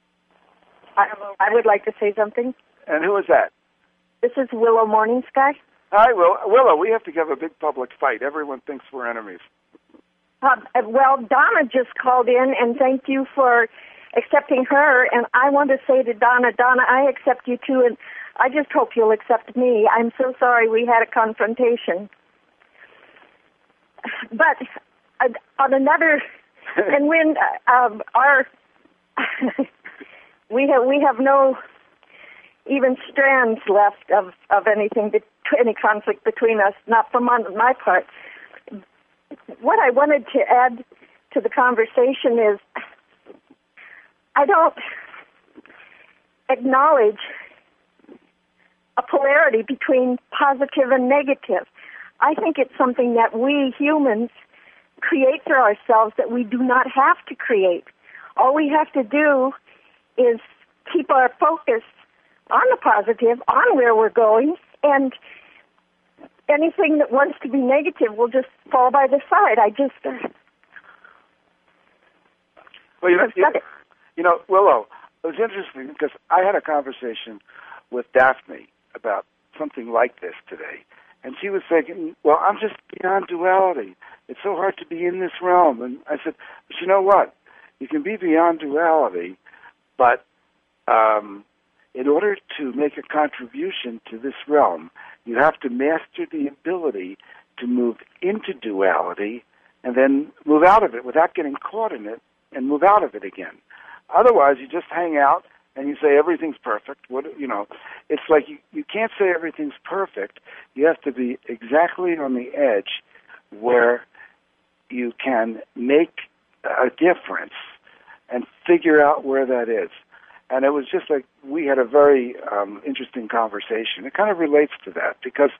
I would like to say something. And who is that? This is Willow Morning Sky. Hi, Willow. We have to have a big public fight. Everyone thinks we're enemies. Well, Donna just called in, and thank you for accepting her. And I want to say to Donna, I accept you too, and I just hope you'll accept me. I'm so sorry we had a confrontation. But on another, and when our we have no even strands left of anything, any conflict between us, not from my part. What I wanted to add to the conversation is I don't acknowledge a polarity between positive and negative. I think it's something that we humans create for ourselves that we do not have to create. All we have to do is keep our focus on the positive, on where we're going, and anything that wants to be negative will just fall by the side. Well, you know, Willow, it was interesting because I had a conversation with Daphne about something like this today, and she was saying, well, I'm just beyond duality. It's so hard to be in this realm. And I said, but you know what? You can be beyond duality, but in order to make a contribution to this realm, you have to master the ability to move into duality and then move out of it without getting caught in it and move out of it again. Otherwise, you just hang out and you say everything's perfect. It's like you can't say everything's perfect. You have to be exactly on the edge where you can make a difference and figure out where that is. And it was just like we had a very interesting conversation. It kind of relates to that because,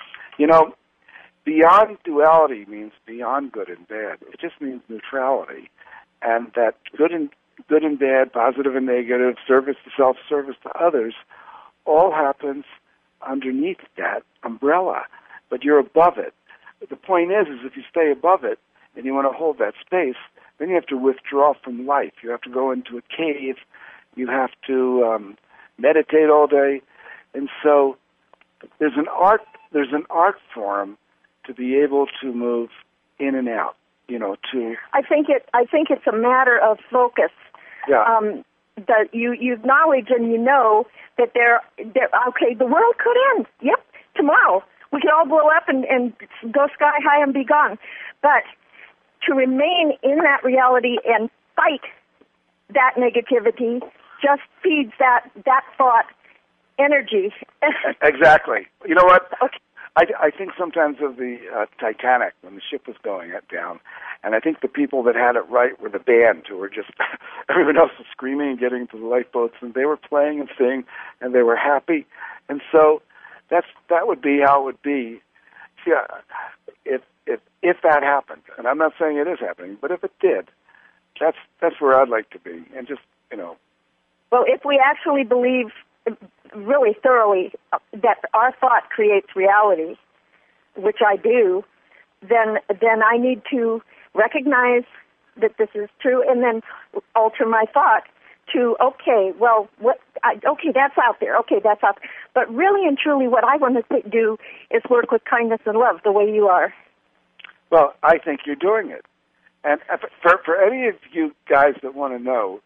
beyond duality means beyond good and bad. It just means neutrality. And that good and bad, positive and negative, service to self, service to others, all happens underneath that umbrella. But you're above it. The point is if you stay above it and you want to hold that space, then you have to withdraw from life. You have to go into a cave. You have to meditate all day, and so there's an art form to be able to move in and out. I think it's a matter of focus. Yeah. That you acknowledge and you know that the world could end. Yep, tomorrow we could all blow up and go sky high and be gone. But to remain in that reality and fight that negativity just feeds that thought energy. Exactly. You know what? Okay. I think sometimes of the Titanic when the ship was going down, and I think the people that had it right were the band, who were just everyone else was screaming and getting into the lifeboats, and they were playing and singing, and they were happy, and so that would be how it would be. See, if that happened, and I'm not saying it is happening, but if it did, that's where I'd like to be, and just Well, if we actually believe really thoroughly that our thought creates reality, which I do, then I need to recognize that this is true, and then alter my thought to okay, that's out there. Okay, that's out there. But really and truly, what I want to do is work with kindness and love, the way you are. Well, I think you're doing it, and for any of you guys that want to know,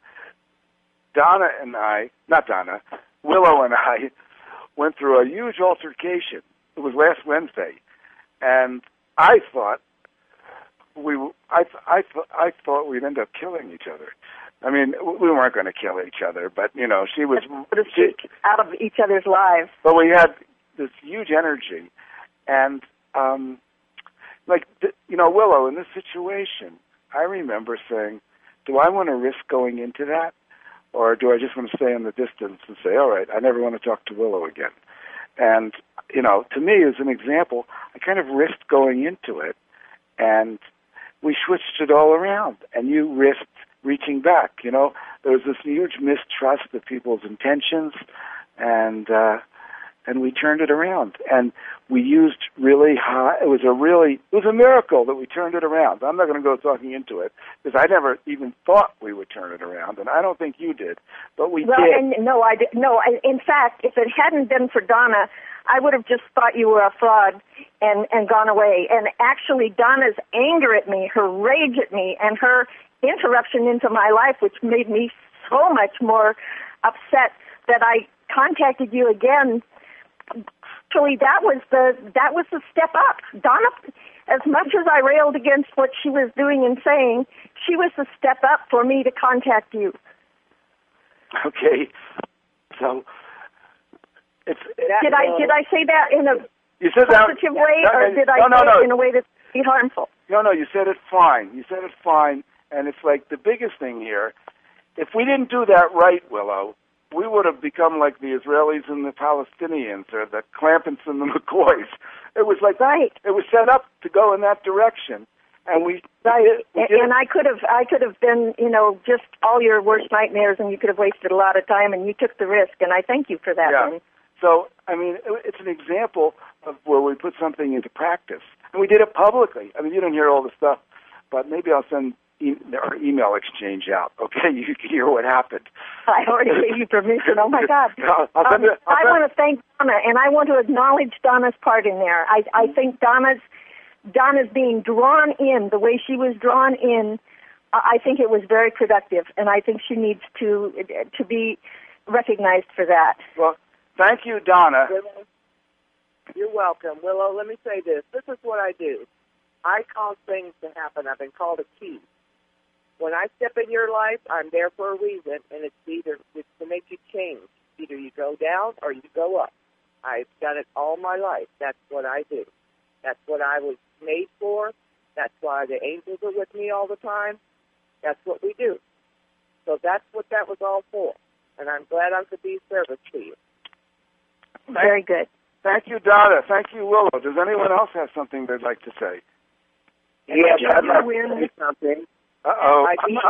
Willow and I went through a huge altercation. It was last Wednesday, and I thought we'd end up killing each other. I mean, we weren't going to kill each other, but she was out of each other's lives. But we had this huge energy, and Willow, in this situation, I remember saying, "Do I want to risk going into that? Or do I just want to stay in the distance and say, all right, I never want to talk to Willow again?" And, to me, as an example, I kind of risked going into it, and we switched it all around, and you risked reaching back. There was this huge mistrust of people's intentions, and we turned it around. And we used really high, it was a miracle that we turned it around. I'm not going to go talking into it, because I never even thought we would turn it around, and I don't think you did, but we did. In fact, if it hadn't been for Donna, I would have just thought you were a fraud and gone away. And actually, Donna's anger at me, her rage at me, and her interruption into my life, which made me so much more upset that I contacted you again. Actually, that was the step up. Donna, as much as I railed against what she was doing and saying, she was the step up for me to contact you. Okay, so did I say that in a positive way, or did I say it in a way that's harmful? No, you said it fine. You said it fine, and it's like the biggest thing here. If we didn't do that right, Willow, we would have become like the Israelis and the Palestinians, or the Clampets and the McCoys. It was like It was set up to go in that direction, and we and I could have been, just all your worst nightmares, and you could have wasted a lot of time, and you took the risk, and I thank you for that. Yeah. So I mean, it's an example of where we put something into practice, and we did it publicly. I mean, you didn't hear all the stuff, but maybe I'll send our email exchange out. Okay, you can hear what happened. I already gave you permission. Oh my God! I want to thank Donna, and I want to acknowledge Donna's part in there. I think Donna's being drawn in the way she was drawn in. I think it was very productive, and I think she needs to be recognized for that. Well, thank you, Donna. You're welcome. Willow, let me say this. This is what I do. I cause things to happen. I've been called a key. When I step in your life, I'm there for a reason, and it's to make you change. Either you go down or you go up. I've done it all my life. That's what I do. That's what I was made for. That's why the angels are with me all the time. That's what we do. So that's what that was all for. And I'm glad I could be of service to you. Very good. Thank you, Donna. Thank you, Willow. Does anyone else have something they'd like to say? Yeah, I'd like to say something. Uh-oh.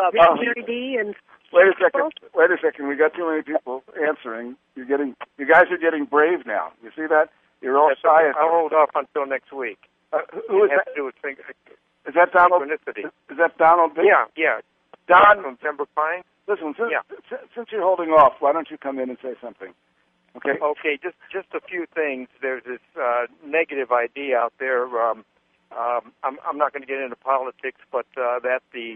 And Wait a second. We got too many people answering. You guys are getting brave now. You see that? You're all shy. I'll hold off until next week. Who is that? Is that Donald? Is that Donald? Yeah. Don from Pembroke Pines. Listen, since you're holding off, why don't you come in and say something? Okay. Okay. Just a few things. There's this negative idea out there. I'm not going to get into politics, but that the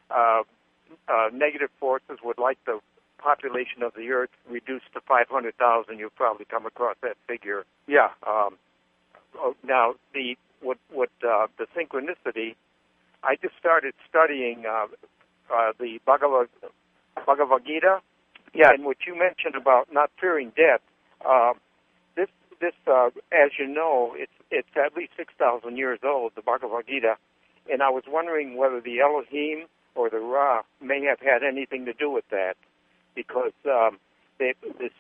negative forces would like the population of the Earth reduced to 500,000. You've probably come across that figure. Yeah. Now, the synchronicity, I just started studying the Bhagavad Gita, Yeah. And what you mentioned about not fearing death, this, as you know, it's at least 6,000 years old, the Bhagavad Gita, and I was wondering whether the Elohim or the Ra may have had anything to do with that, because this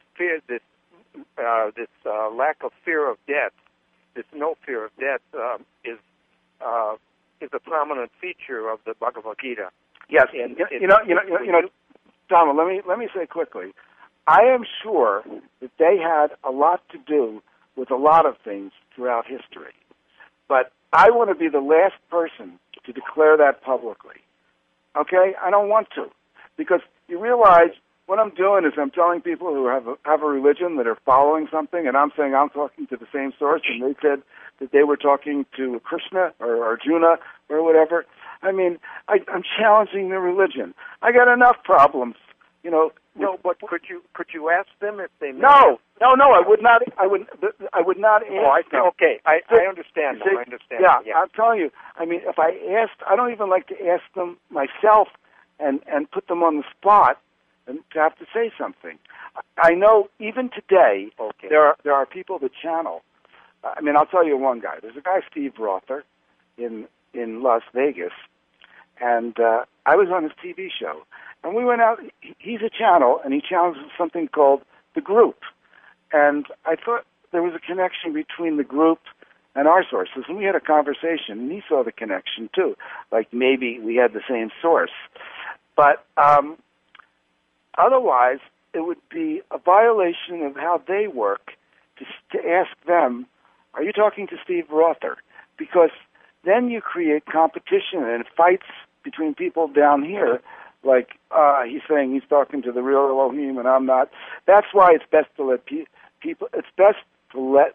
lack of fear of death, this no fear of death, is a prominent feature of the Bhagavad Gita. Yes, and you know, Donald. Let me say quickly. I am sure that they had a lot to do with a lot of things throughout history, but I want to be the last person to declare that publicly. Okay, I don't want to, because you realize what I'm doing is I'm telling people who have a religion that are following something, and I'm saying I'm talking to the same source, and they said that they were talking to Krishna or Arjuna or whatever. I mean, I'm challenging the religion. I got enough problems, you know. No, but could you ask them if they? No, I would not. I would not ask them. Okay, I understand. I understand. Yeah, I'm telling you. I mean, if I asked, I don't even like to ask them myself and put them on the spot and to have to say something. I know even today there are people that channel. I mean, I'll tell you one guy. There's a guy, Steve Rother, in Las Vegas, and I was on his TV show. And we went out, he's a channel, and he channels something called The Group. And I thought there was a connection between The Group and our sources, and we had a conversation, and he saw the connection too, like maybe we had the same source. But otherwise, it would be a violation of how they work to ask them, are you talking to Steve Rother? Because then you create competition and fights between people down here. Like he's saying he's talking to the real Elohim and I'm not. That's why it's best to let people. It's best to let.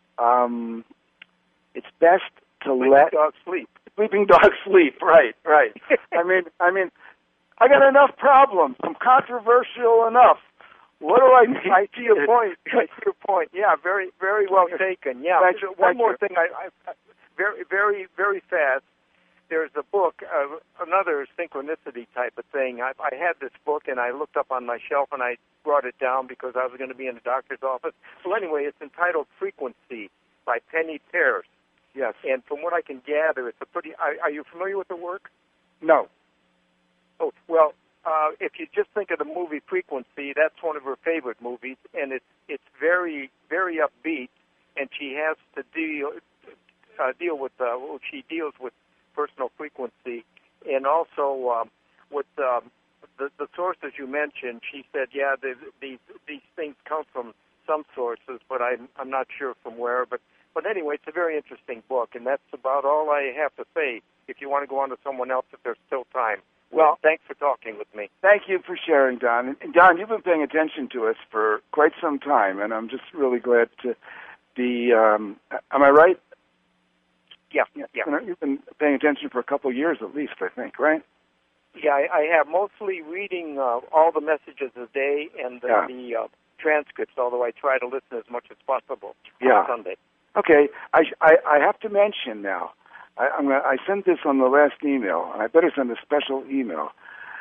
It's best to let dogs sleep. Sleeping dogs sleep. Right. I mean, I got enough problems. I'm controversial enough. What do I see your point? I see your point. Yeah, very, very well taken. Yeah. One more thing. I very, very, very fast. There's a book, another synchronicity type of thing. I had this book, and I looked up on my shelf, and I brought it down because I was going to be in the doctor's office. Well, anyway, it's entitled Frequency by Penny Pearce. Yes. And from what I can gather, it's a pretty... Are you familiar with the work? No. Oh, well, if you just think of the movie Frequency, that's one of her favorite movies, and it's very, very upbeat, and she has to deal with... she deals with personal frequency, and also with the sources you mentioned. She said, yeah, these things come from some sources, but I'm not sure from where. But anyway, it's a very interesting book, and that's about all I have to say. If you want to go on to someone else, if there's still time. Well, thanks for talking with me. Thank you for sharing, Don. And Don, you've been paying attention to us for quite some time, and I'm just really glad to be. Am I right? Yeah. You've been paying attention for a couple of years at least, I think, right? Yeah, I have, mostly reading all the messages a day and the transcripts, although I try to listen as much as possible on Sunday. Okay, I have to mention now, I sent this on the last email, and I better send a special email.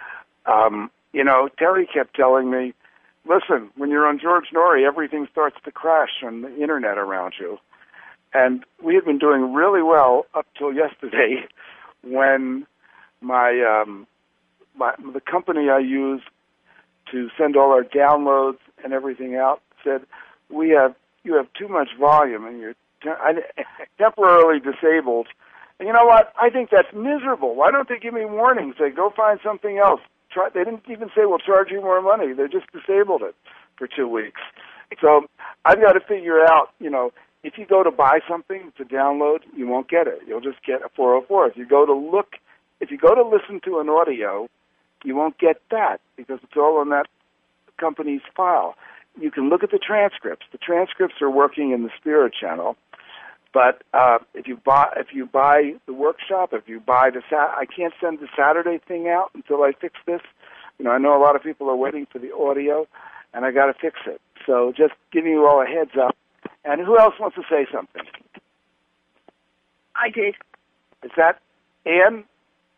Terry kept telling me, listen, when you're on George Noory, everything starts to crash on the Internet around you. And we had been doing really well up till yesterday when the company I use to send all our downloads and everything out said, you have too much volume and you're temporarily disabled. And you know what? I think that's miserable. Why don't they give me warnings? Say, go find something else. They didn't even say we'll charge you more money. They just disabled it for 2 weeks. So I've got to figure out, if you go to buy something to download, you won't get it. You'll just get a 404. If you go to listen to an audio, you won't get that because it's all in that company's file. You can look at the transcripts. The transcripts are working in the Spirit channel. But if you buy the workshop, if you buy I can't send the Saturday thing out until I fix this. I know a lot of people are waiting for the audio, and I got to fix it. So just giving you all a heads up. And who else wants to say something? I did. Is that Ann?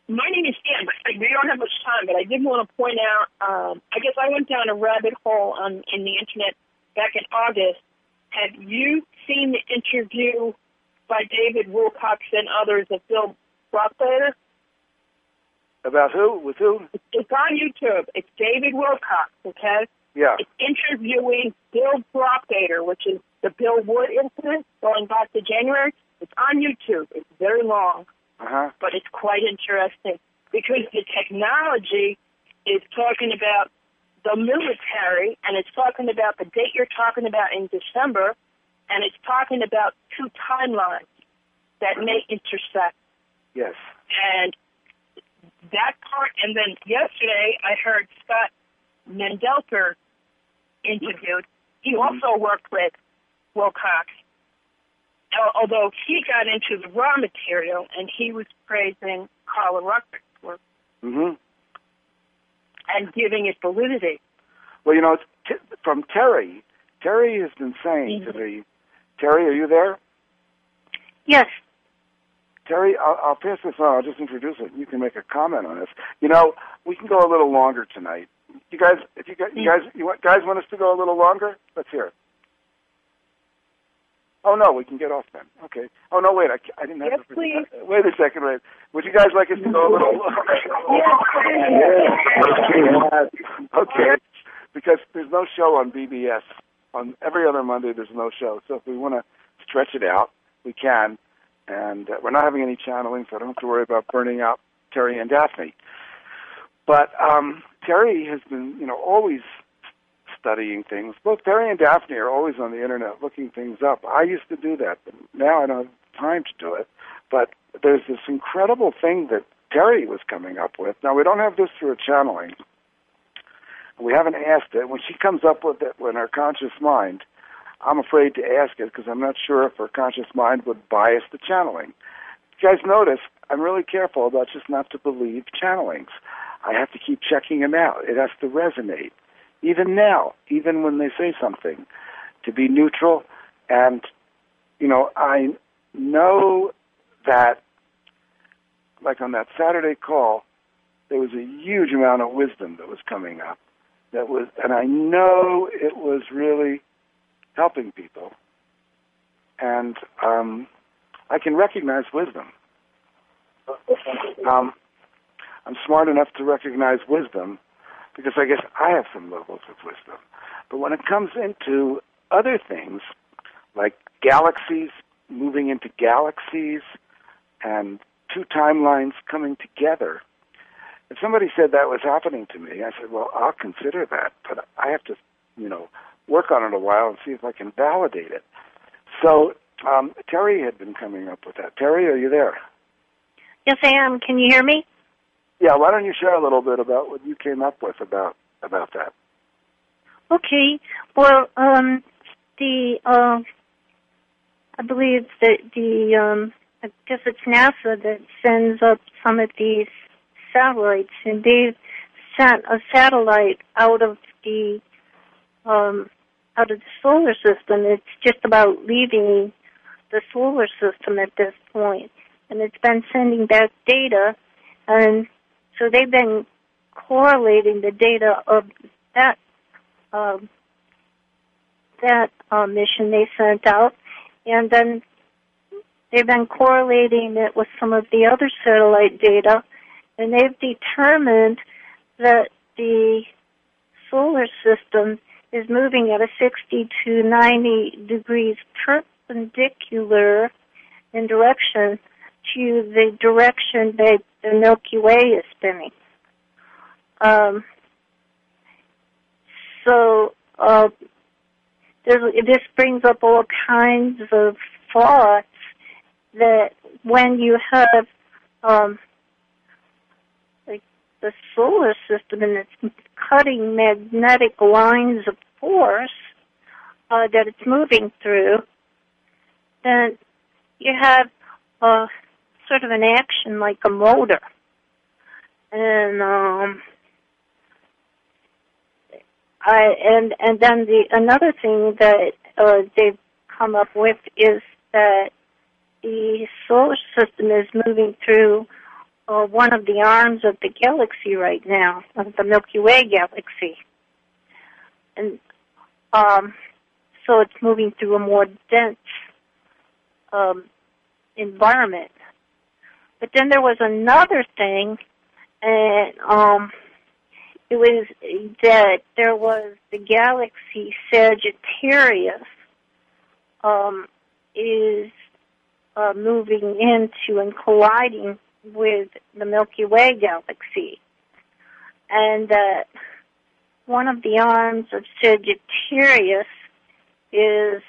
My name is Ann, but we don't have much time, but I did want to point out, I guess I went down a rabbit hole in the Internet back in August. Have you seen the interview by David Wilcox and others of Bill Brocklater? About who? With who? It's on YouTube. It's David Wilcox, okay? Yeah. It's interviewing Bill Brocklater, which is the Bill Wood incident going back to January. It's on YouTube. It's very long. But it's quite interesting because the technology is talking about the military, and it's talking about the date you're talking about in December, and it's talking about two timelines that may intersect. Yes. And that part, and then yesterday I heard Scott Mendelker interviewed. He also worked with Wilcox, although he got into the raw material, and he was praising Carla Rucker's work and giving it validity. Well, from Terry has been saying to me, Terry, are you there? Yes. Terry, I'll pass this on. I'll just introduce it. You can make a comment on this. We can go a little longer tonight. You guys want us to go a little longer? Let's hear it. Oh, no, we can get off then. Okay. Oh, no, wait, I didn't have to... Please. Wait a second, wait. Would you guys like us to go a little longer? Yes. Okay. Because there's no show on BBS. On every other Monday, there's no show. So if we want to stretch it out, we can. And we're not having any channeling, so I don't have to worry about burning out Terry and Daphne. But Terry has been, always studying things. Both Terry and Daphne are always on the Internet looking things up. I used to do that, but now I don't have time to do it. But there's this incredible thing that Terry was coming up with. Now, we don't have this through a channeling. We haven't asked it. When she comes up with it in her conscious mind, I'm afraid to ask it because I'm not sure if her conscious mind would bias the channeling. You guys notice, I'm really careful about just not to believe channelings. I have to keep checking them out. It has to resonate. Even now, even when they say something, to be neutral. And, I know that, like on that Saturday call, there was a huge amount of wisdom that was coming up. And I know it was really helping people. And I can recognize wisdom. I'm smart enough to recognize wisdom because I guess I have some levels of wisdom. But when it comes into other things, like galaxies moving into galaxies and two timelines coming together, if somebody said that was happening to me, I said, well, I'll consider that, but I have to, work on it a while and see if I can validate it. So Terry had been coming up with that. Terry, are you there? Yes, I am. Can you hear me? Yeah, why don't you share a little bit about what you came up with about that? Okay. Well, I believe that I guess it's NASA that sends up some of these satellites, and they've sent a satellite out of the solar system. It's just about leaving the solar system at this point, and it's been sending back data, and so they've been correlating the data of that mission they sent out, and then they've been correlating it with some of the other satellite data, and they've determined that the solar system is moving at a 60 to 90 degrees perpendicular in direction to the direction that the Milky Way is spinning. This brings up all kinds of thoughts that when you have the solar system and it's cutting magnetic lines of force that it's moving through, then you have sort of an action like a motor. And then another thing that they've come up with is that the solar system is moving through one of the arms of the galaxy right now, of the Milky Way galaxy. And so it's moving through a more dense environment. But then there was another thing, and it was that there was the galaxy Sagittarius is moving into and colliding with the Milky Way galaxy. And that one of the arms of Sagittarius is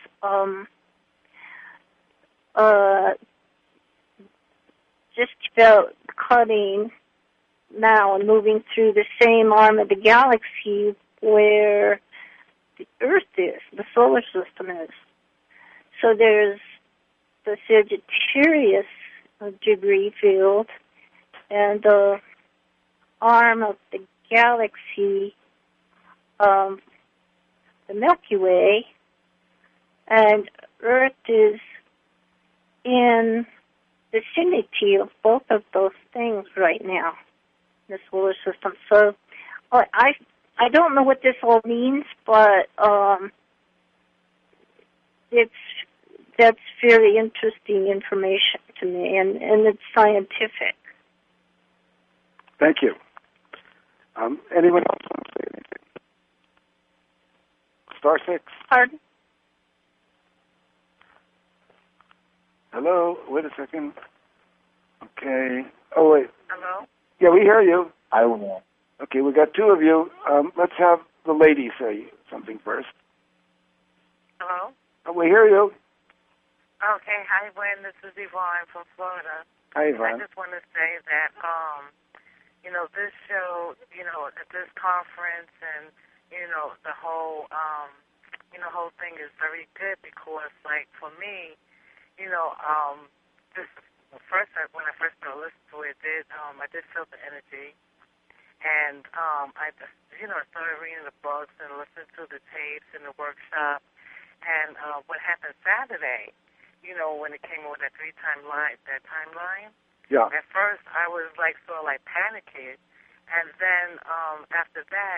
just about cutting now and moving through the same arm of the galaxy where the Earth is, the solar system is. So there's the Sagittarius degree field and the arm of the galaxy, the Milky Way, and Earth is in the vicinity of both of those things right now, the solar system. So I don't know what this all means, but that's very interesting information to me, and it's scientific. Thank you. Anyone else want to say anything? Star 6. Pardon? Hello? Wait a second. Okay. Oh, wait. Hello? Yeah, we hear you. I will. Okay, we got two of you. Let's have the lady say something first. Hello? Oh, we hear you. Okay, hi, Gwen. This is Yvonne from Florida. Hi, Yvonne. I just want to say that, this show, at this conference and, the whole, whole thing is very good because, like, for me, when I first started listening to it, I did feel the energy. And I just, started reading the books and listening to the tapes and the workshop. And what happened Saturday, when it came with that timeline. Yeah. At first, I was sort of panicking, and then after that,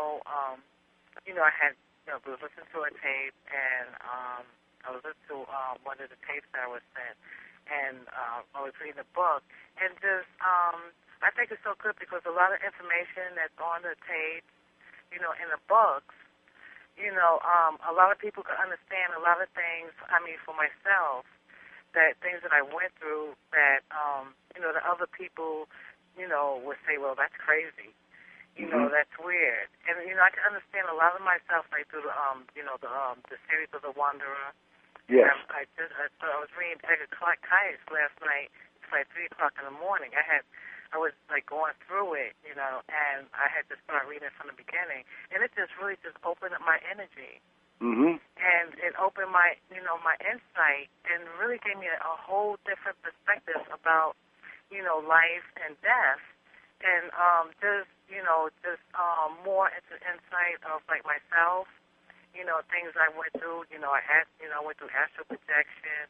I had was listening to a tape, and I was listening to one of the tapes that I was sent, and I was reading the book, and just I think it's so good because a lot of information that's on the tape, in the books. A lot of people can understand a lot of things, for myself, that things that I went through that, the other people, would say, well, that's crazy. That's weird. And, I can understand a lot of myself, through the series of The Wanderer. Yes. I was reading Edgar Cayce last night. It's 3 o'clock in the morning. I was going through it, and I had to start reading from the beginning, and it just really just opened up my energy, and it opened my, my insight, and really gave me a whole different perspective about, life and death, and just more into insight of myself, things I went through, I went through astral projection,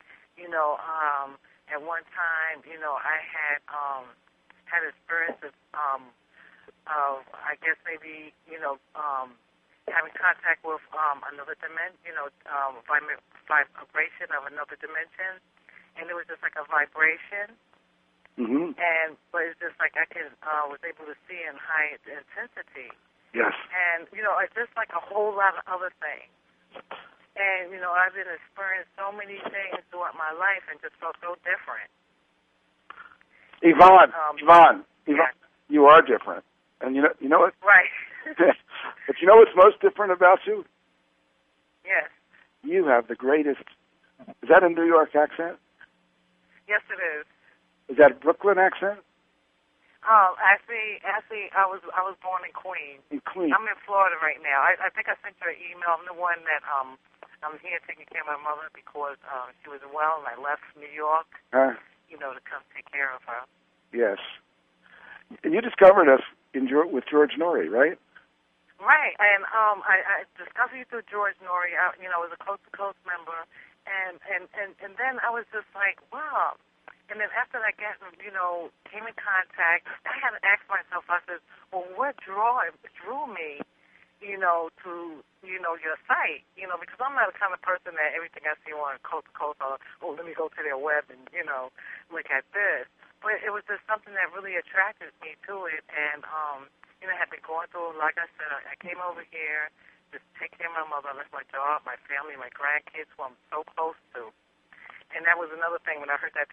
at one time, I had experiences of I guess maybe having contact with another dimension, vibration of another dimension, and it was just like a vibration, but it's just like I was able to see in high intensity. Yes. And it's just like a whole lot of other things. And I've been experiencing so many things throughout my life, and just felt so different. Yvonne, yeah. You are different, and you know what? Right. But you know what's most different about you? Yes. You have the greatest. Is that a New York accent? Yes, it is. Is that a Brooklyn accent? Actually, I was born in Queens. In Queens. I'm in Florida right now. I think I sent her an email. I'm the one that I'm here taking care of my mother because she was well, and I left New York. To come take care of her. Yes. And you discovered us with George Norrie, right? Right. And I discovered you through George Norrie. I was a Coast to Coast member, and then I was just like, wow, And then after I came in contact, I had to ask myself, I said, well, what drew me, to, your site, because I'm not the kind of person that everything I see on coast to coast, or, let me go to their web and, look at this. But it was just something that really attracted me to it. And, I had been going through, like I said, I came over here to take care of my mother. I left my job, my family, my grandkids, who I'm so close to. And that was another thing when I heard that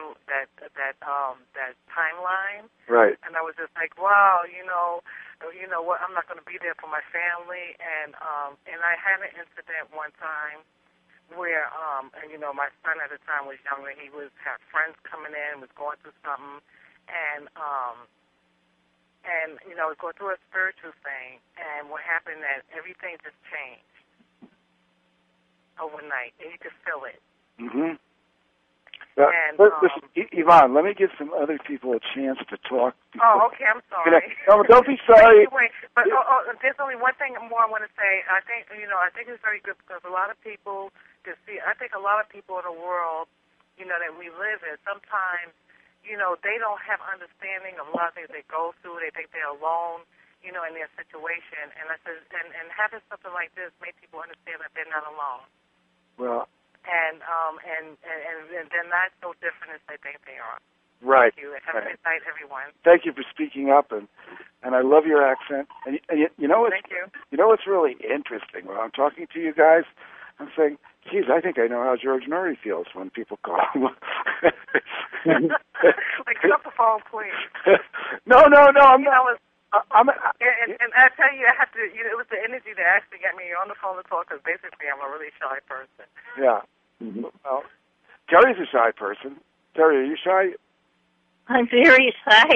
that timeline. Right. And I was just like, wow, what? I'm not going to be there for my family. And I had an incident one time where my son at the time was younger. He had friends coming in, was going through something, and was going through a spiritual thing. And what happened that everything just changed overnight, and you could feel it. Mm-hmm. Listen, Yvonne, let me give some other people a chance to talk. Oh, okay, I'm sorry. No, don't be sorry. Anyway, but there's only one thing more I want to say. I think it's very good because a lot of people can see. I think a lot of people in the world, that we live in, sometimes, they don't have understanding of a lot of things they go through. They think they're alone, in their situation. And I said, and having something like this makes people understand that they're not alone. Well. And they're not so different as they think they are. Right. Thank you. Have a good night, everyone. Thank you for speaking up, and I love your accent. And you know what's, Thank you. You know what's really interesting? When I'm talking to you guys, I'm saying, geez, I think I know how George Norrie feels when people call him. Like, stop the phone, please. No, I'm not. And I tell you, I have to. It was the energy that actually got me on the phone to talk. Because basically, I'm a really shy person. Yeah. Mm-hmm. Well, Terry's a shy person. Terry, are you shy? I'm very shy.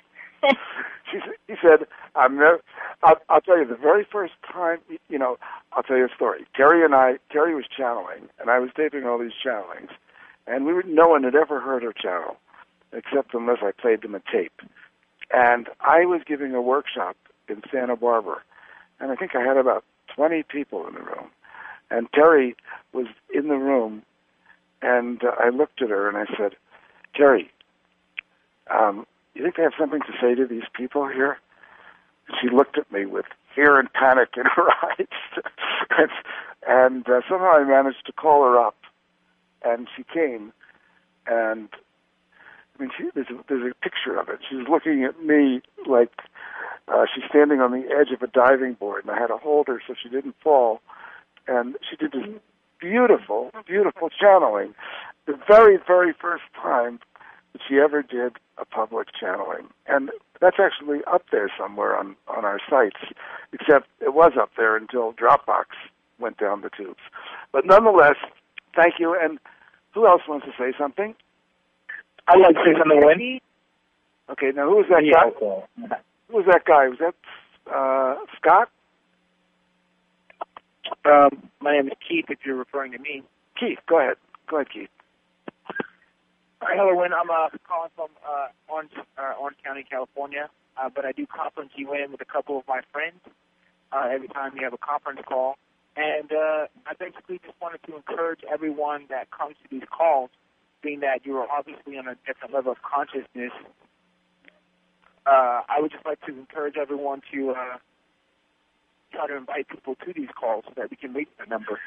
He said, I'll tell you, the very first time, I'll tell you a story. Terry was channeling, and I was taping all these channelings, and no one had ever heard her channel, except unless I played them a tape. And I was giving a workshop in Santa Barbara, and I think I had about 20 people in the room. And Terry was in the room, and I looked at her and I said, Terry, you think I have something to say to these people here? She looked at me with fear and panic in her eyes. and somehow I managed to call her up, and she came, and there's a picture of it. She's looking at me like she's standing on the edge of a diving board, and I had to hold her so she didn't fall. And she did this beautiful, beautiful channeling. The very, very first time that she ever did a public channeling. And that's actually up there somewhere on our sites, except it was up there until Dropbox went down the tubes. But nonetheless, thank you. And who else wants to say something? I'd like to say something, Wendy. Okay, now who was that guy? Okay. Who was that guy? Was that Scott? My name is Keith, if you're referring to me. Keith, go ahead. Go ahead, Keith. Hello, Wynn. I'm calling from Orange County, California, but I do conference you in with a couple of my friends every time you have a conference call. And I basically just wanted to encourage everyone that comes to these calls, being that you are obviously on a different level of consciousness, I would just like to encourage everyone to try to invite people to these calls so that we can reach the number.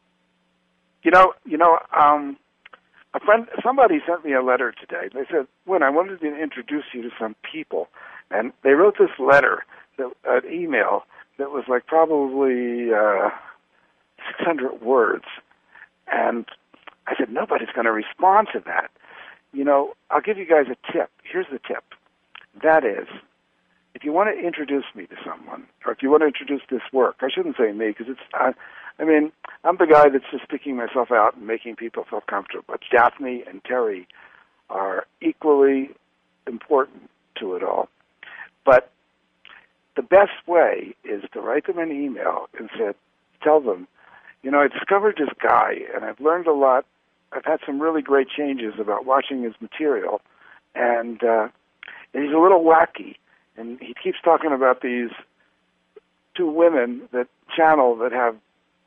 Somebody sent me a letter today. They said, "When I wanted to introduce you to some people," and they wrote this letter, an email that was like probably 600 words, and I said, "Nobody's going to respond to that." I'll give you guys a tip. Here's the tip. That is, if you want to introduce me to someone, or if you want to introduce this work, I shouldn't say me, because I'm the guy that's just sticking myself out and making people feel comfortable. But Daphne and Terry are equally important to it all. But the best way is to write them an email and tell them, I discovered this guy, and I've learned a lot. I've had some really great changes about watching his material, and he's a little wacky. And he keeps talking about these two women that channel that have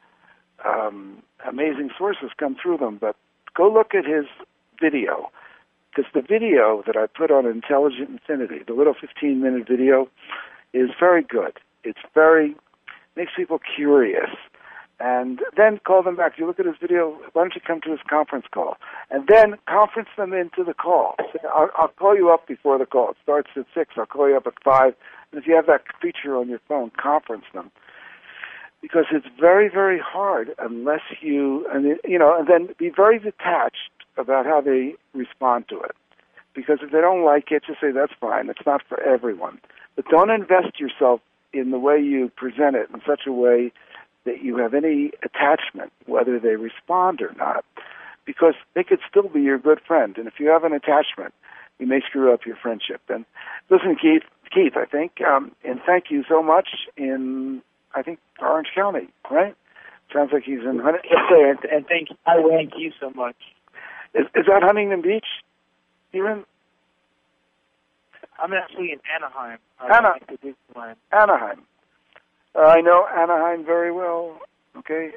amazing sources come through them. But go look at his video. because the video that I put on Intelligent Infinity, the little 15-minute video, is very good. Makes people curious. And then call them back. You look at his video, why don't you come to his conference call? And then conference them into the call. I'll call you up before the call. It starts at 6. I'll call you up at 5. And if you have that feature on your phone, conference them. Because it's very, very hard unless and then be very detached about how they respond to it. Because if they don't like it, just say, that's fine. It's not for everyone. But don't invest yourself in the way you present it in such a way that you have any attachment, whether they respond or not, because they could still be your good friend. And if you have an attachment, you may screw up your friendship. And listen, Keith, I think, and thank you so much in, I think, Orange County, right? Sounds like he's in Huntington. Yes, sir, and thank you so much. Is that Huntington Beach, Steven? I'm actually in Anaheim. Anaheim. I know Anaheim very well, okay?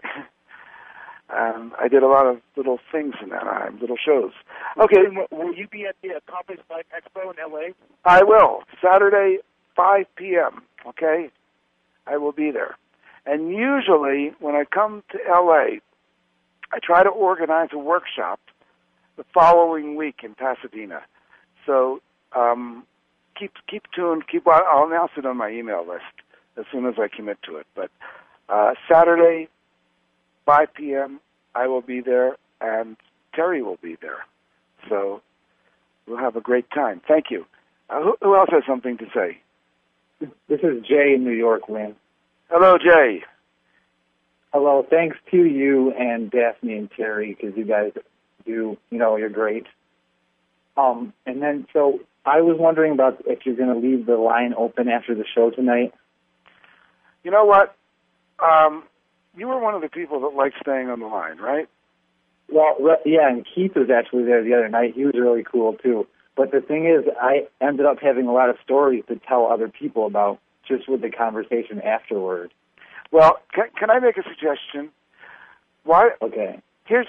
I did a lot of little things in Anaheim, little shows. Okay. Will you be at the Accomplished Life Expo in L.A.? I will. Saturday, 5 p.m., okay? I will be there. And usually, when I come to L.A., I try to organize a workshop the following week in Pasadena. So keep tuned. I'll announce it on my email list as soon as I commit to it. But Saturday, 5 p.m., I will be there, and Terry will be there. So we'll have a great time. Thank you. Who else has something to say? This is Jay in New York, Lynn. Hello, Jay. Hello. Thanks to you and Daphne and Terry, because you guys you're great. And then, so I was wondering about if you're going to leave the line open after the show tonight. You know what? You were one of the people that liked staying on the line, right? Well, yeah, and Keith was actually there the other night. He was really cool, too. But the thing is, I ended up having a lot of stories to tell other people about just with the conversation afterward. Well, can I make a suggestion? Why? Okay. Here's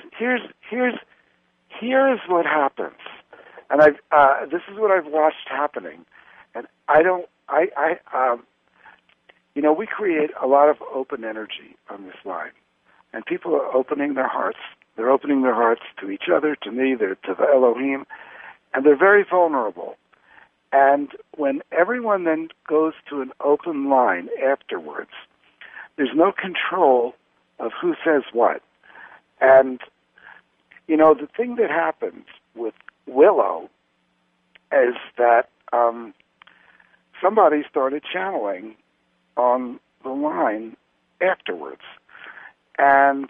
what happens, and this is what I've watched happening, and we create a lot of open energy on this line, and people are opening their hearts. They're opening their hearts to each other, to me, to the Elohim, and they're very vulnerable. And when everyone then goes to an open line afterwards, there's no control of who says what. And, the thing that happens with Willow is that somebody started channeling on the line afterwards. And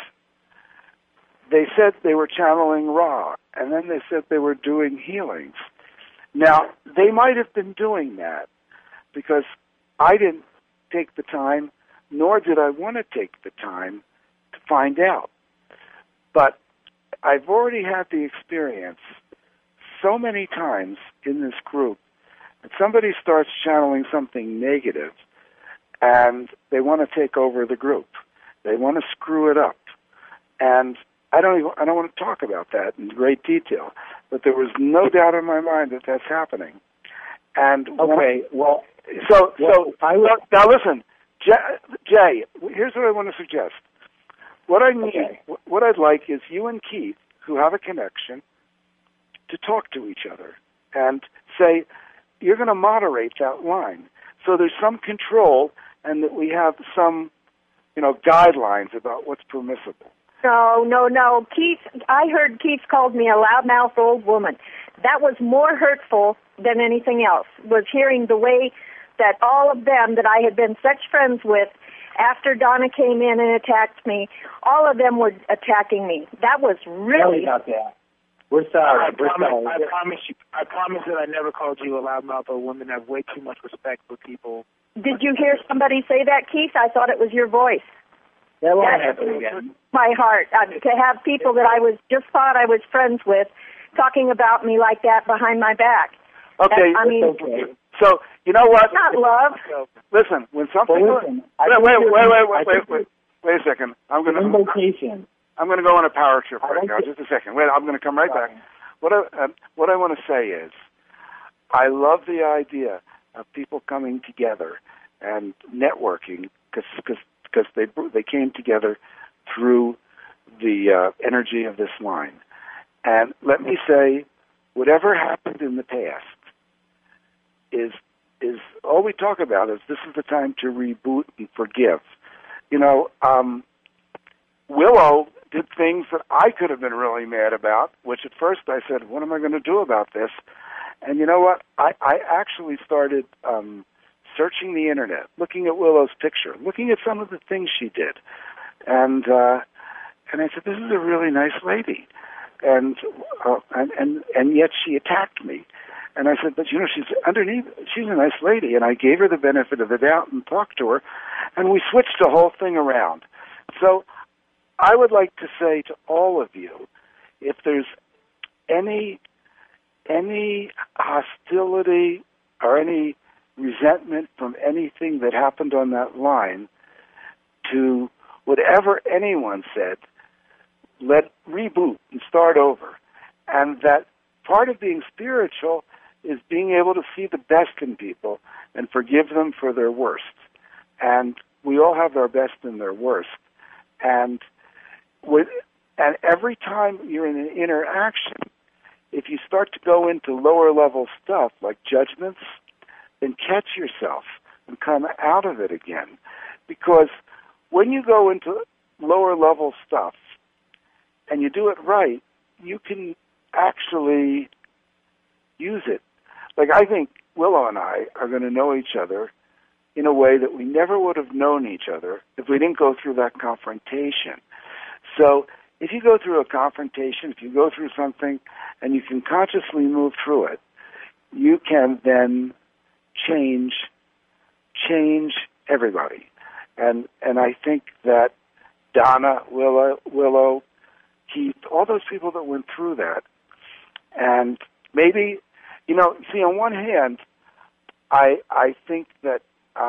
they said they were channeling Ra, and then they said they were doing healings. Now, they might have been doing that because I didn't take the time, nor did I want to take the time to find out. But I've already had the experience so many times in this group that somebody starts channeling something negative and they want to take over the group. They want to screw it up. And I don't want to talk about that in great detail, but there was no doubt in my mind that that's happening. And okay, now listen, Jay, here's what I want to suggest. What I need, what I'd like is you and Keith, who have a connection, to talk to each other and say, you're going to moderate that line. So there's some control and that we have some, guidelines about what's permissible. No. Keith, I heard Keith called me a loudmouth old woman. That was more hurtful than anything else, was hearing the way that all of them that I had been such friends with, after Donna came in and attacked me, all of them were attacking me. That was really... Sorry about that. We're sorry. I promise that I never called you a loudmouth or woman. I have way too much respect for people. Did you hear somebody say that, Keith? I thought it was your voice. That won't happen again. My heart. To have people that I thought I was friends with talking about me like that behind my back. Okay. Okay. So, you know what? Not love. Listen, when something... Wait a second. I'm going to go on a power trip right now. Just a second. Wait, I'm going to come right back. what I want to say is, I love the idea of people coming together and networking because they came together through the energy of this line. And let me say, whatever happened in the past is all we talk about is this is the time to reboot and forgive. You know, Willow did things that I could have been really mad about, which at first I said, what am I going to do about this? And you know what? I actually started searching the internet, looking at Willow's picture, looking at some of the things she did. And I said, this is a really nice lady. And yet she attacked me. And I said, but you know, she's a nice lady. And I gave her the benefit of the doubt and talked to her, and we switched the whole thing around. So I would like to say to all of you, if there's any hostility or any resentment from anything that happened on that line to whatever anyone said, let reboot and start over. And that part of being spiritual is being able to see the best in people and forgive them for their worst. And we all have our best and their worst. And every time you're in an interaction, if you start to go into lower level stuff like judgments, then catch yourself and come out of it again. Because when you go into lower level stuff and you do it right, you can actually use it. Like, I think Willow and I are going to know each other in a way that we never would have known each other if we didn't go through that confrontation. So if you go through a confrontation, if you go through something and you can consciously move through it, you can then change everybody. And I think that Donna, Willow, Keith, all those people that went through that, and maybe, you know, see, on one hand, I think that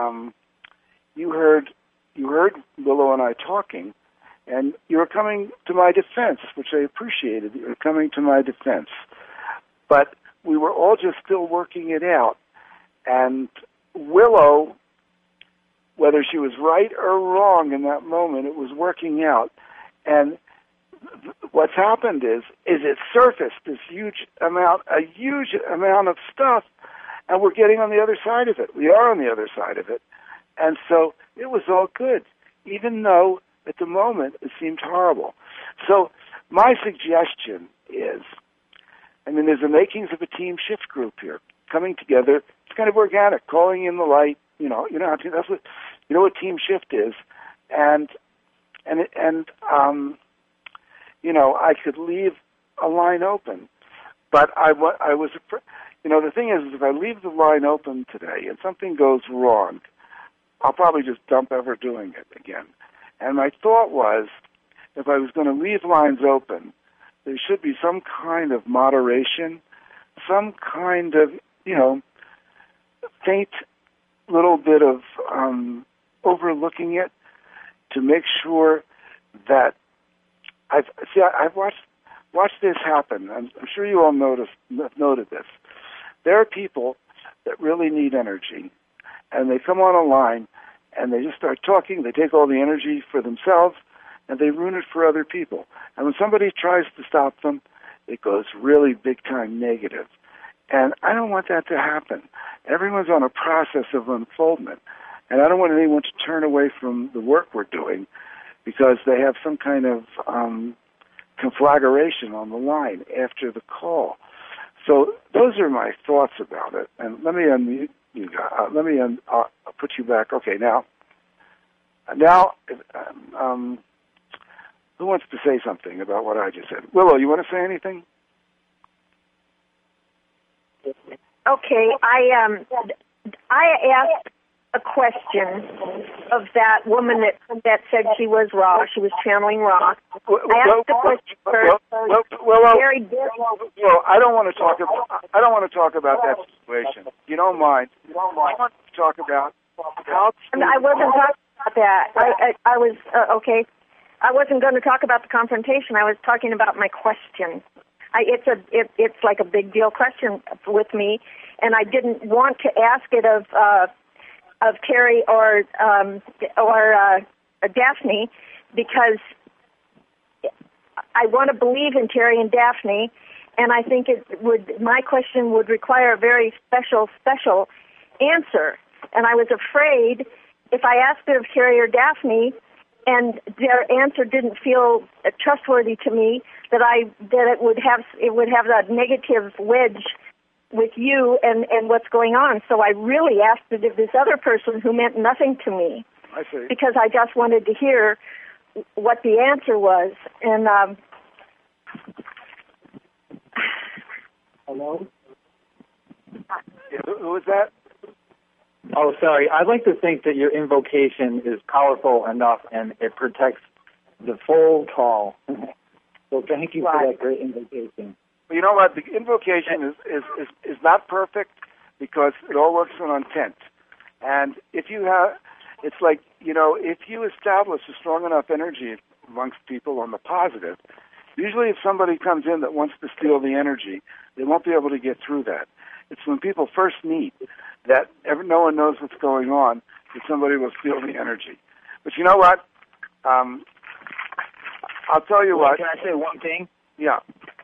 you heard Willow and I talking, and you were coming to my defense, which I appreciated. You were coming to my defense. But we were all just still working it out. And Willow, whether she was right or wrong in that moment, it was working out. And what's happened is it surfaced this huge amount of stuff, and we're getting on the other side of it. We are on the other side of it. And so it was all good, even though at the moment it seemed horrible. So my suggestion is, I mean, there's the makings of a team shift group here, coming together. It's kind of organic, calling in the light. You know what team shift is, and you know, I could leave a line open, but I was, you know, the thing is, if I leave the line open today and something goes wrong, I'll probably just dump ever doing it again. And my thought was, if I was going to leave lines open, there should be some kind of moderation, some kind of, you know, faint little bit of overlooking it to make sure that I've watched this happen. I'm sure you all noted this. There are people that really need energy, and they come on a line, and they just start talking. They take all the energy for themselves, and they ruin it for other people. And when somebody tries to stop them, it goes really big-time negative. And I don't want that to happen. Everyone's on a process of unfoldment, and I don't want anyone to turn away from the work we're doing because they have some kind of conflagration on the line after the call. So those are my thoughts about it. And let me unmute you guys. I'll put you back. Okay, now, who wants to say something about what I just said? Willow, you want to say anything? Okay, I asked a question of that woman that said she was Ra. She was channeling Ra. I asked the question first. Well, I don't want to talk about that situation. If you don't mind, I want to talk about how. I wasn't talking about that. I was okay. I wasn't going to talk about the confrontation. I was talking about my question. It's like a big deal question with me, and I didn't want to ask it of Terry or Daphne, because I want to believe in Terry and Daphne, and I think my question would require a very special answer. And I was afraid if I asked it of Terry or Daphne and their answer didn't feel trustworthy to me, that it would have that negative wedge with you and what's going on. So I really asked it of this other person who meant nothing to me. I see. Because I just wanted to hear what the answer was. And hello? Who was that? Oh, sorry. I'd like to think that your invocation is powerful enough and it protects the full call. So thank you for that great invocation. Well, you know what? The invocation is not perfect because it all works on intent. And if you have, it's like, if you establish a strong enough energy amongst people on the positive, usually if somebody comes in that wants to steal the energy, they won't be able to get through that. It's when people first meet that no one knows what's going on, that somebody will steal the energy. But you know what? I'll tell you what. Can I say one thing? Yeah.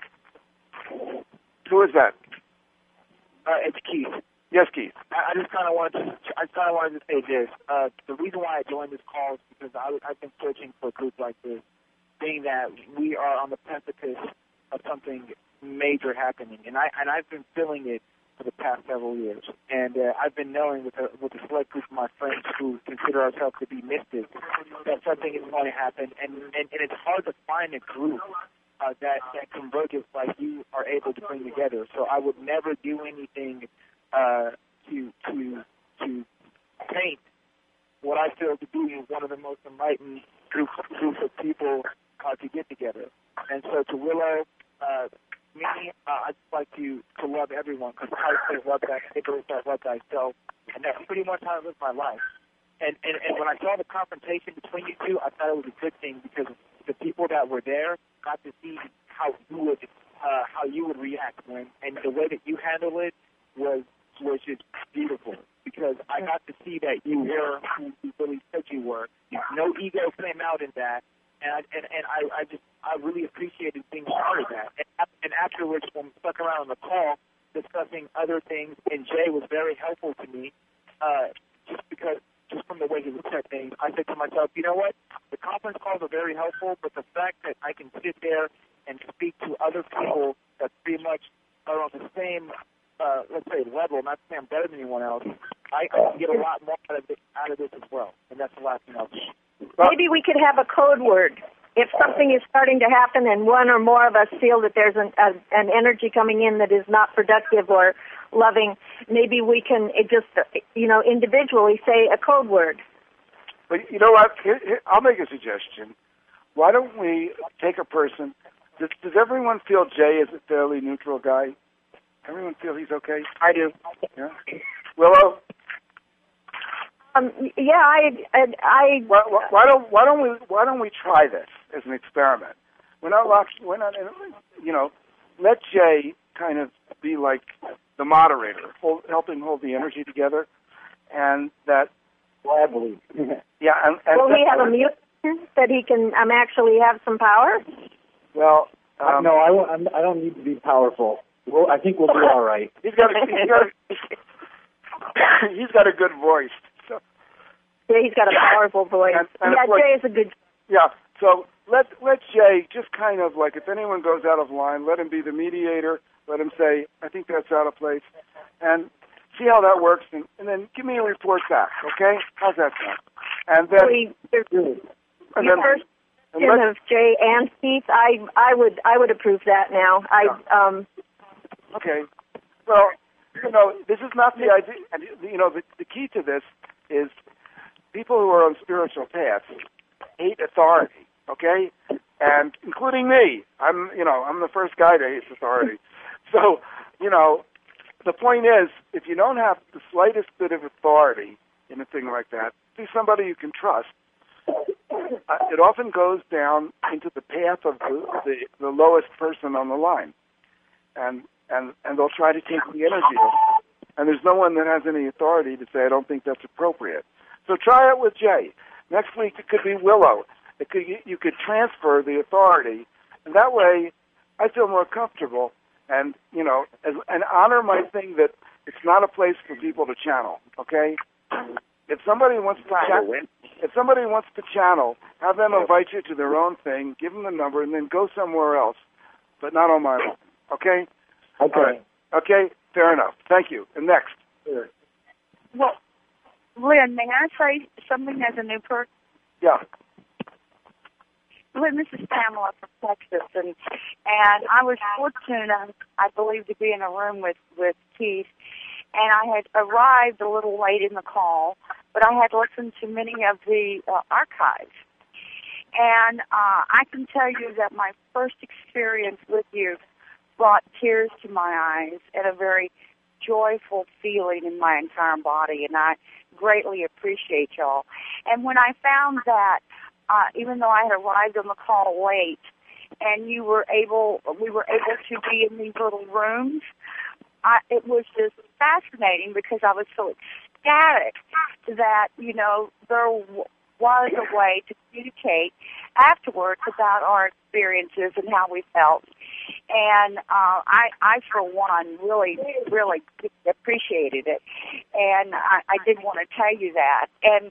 Who is that? It's Keith. Yes, Keith. I just kind of wanted to say this. The reason why I joined this call is because I've been searching for a group like this, being that we are on the precipice of something major happening, and I've been feeling it for the past several years. And I've been knowing with a select group of my friends who consider ourselves to be mystics that something is going to happen, and it's hard to find a group that converges like you are able to bring together. So I would never do anything to paint what I feel to be one of the most enlightened groups of people to get together. And so to Willow, I'd like to love everyone, because Christ says love thy neighbor as love thyself, and that's pretty much how I live my life. And when I saw the confrontation between you two, I thought it was a good thing, because the people that were there got to see how you would react and the way that you handled it was just beautiful, because I got to see that you were who you really said you were. No ego came out in that. And I really appreciated being part of that. And afterwards, when we stuck around on the call discussing other things, and Jay was very helpful to me, just from the way he looked at things, I said to myself, you know what? The conference calls are very helpful, but the fact that I can sit there and speak to other people that pretty much are on the same, let's say, level, not to say I'm better than anyone else, I can get a lot more out of this as well. And that's the last thing I'll say. Maybe we could have a code word. If something is starting to happen and one or more of us feel that there's an energy coming in that is not productive or loving, maybe we can individually say a code word. But you know what? Here, I'll make a suggestion. Why don't we take a person? Does everyone feel Jay is a fairly neutral guy? Everyone feel he's okay? I do. Yeah. Willow? Why don't we try this as an experiment? We're not let Jay kind of be like the moderator, helping hold the energy together, and that. Well, I believe. Yeah, and will he have a mute that he can actually have some power? Well, no, I don't need to be powerful. Well, I think we'll be all right. He's got a good voice. So. Yeah, he's got a powerful voice. Jay is a good. Yeah, so let Jay just kind of like, if anyone goes out of line, let him be the mediator. Let him say, I think that's out of place, and see how that works, and then give me a report back, okay? How's that sound? And then of Jay and Keith, I would approve that now. Okay. Well, this is not the idea. The key to this is people who are on spiritual paths hate authority, okay? And including me. I'm the first guy to hate authority. So, the point is, if you don't have the slightest bit of authority in a thing like that, be somebody you can trust. It often goes down into the path of the lowest person on the line. and they'll try to take the energy. And there's no one that has any authority to say, I don't think that's appropriate. So try it with Jay. Next week it could be Willow. You could transfer the authority, and that way I feel more comfortable and, and honor my thing that it's not a place for people to channel, okay? If somebody wants to channel, have them invite you to their own thing, give them the number, and then go somewhere else, but not on my own, okay? Okay. Right. Okay, fair enough. Thank you. And next. Sure. Well, Lynn, may I say something as a new person? Yeah. Lynn, this is Pamela from Texas, and I was fortunate, I believe, to be in a room with Keith, and I had arrived a little late in the call, but I had listened to many of the archives. And I can tell you that my first experience with you brought tears to my eyes and a very joyful feeling in my entire body, and I greatly appreciate y'all. And when I found that, even though I had arrived on the call late, and we were able to be in these little rooms, it was just fascinating because I was so ecstatic that, there was a way to communicate afterwards about our experiences and how we felt. And I for one, really, really appreciated it. And I did want to tell you that. And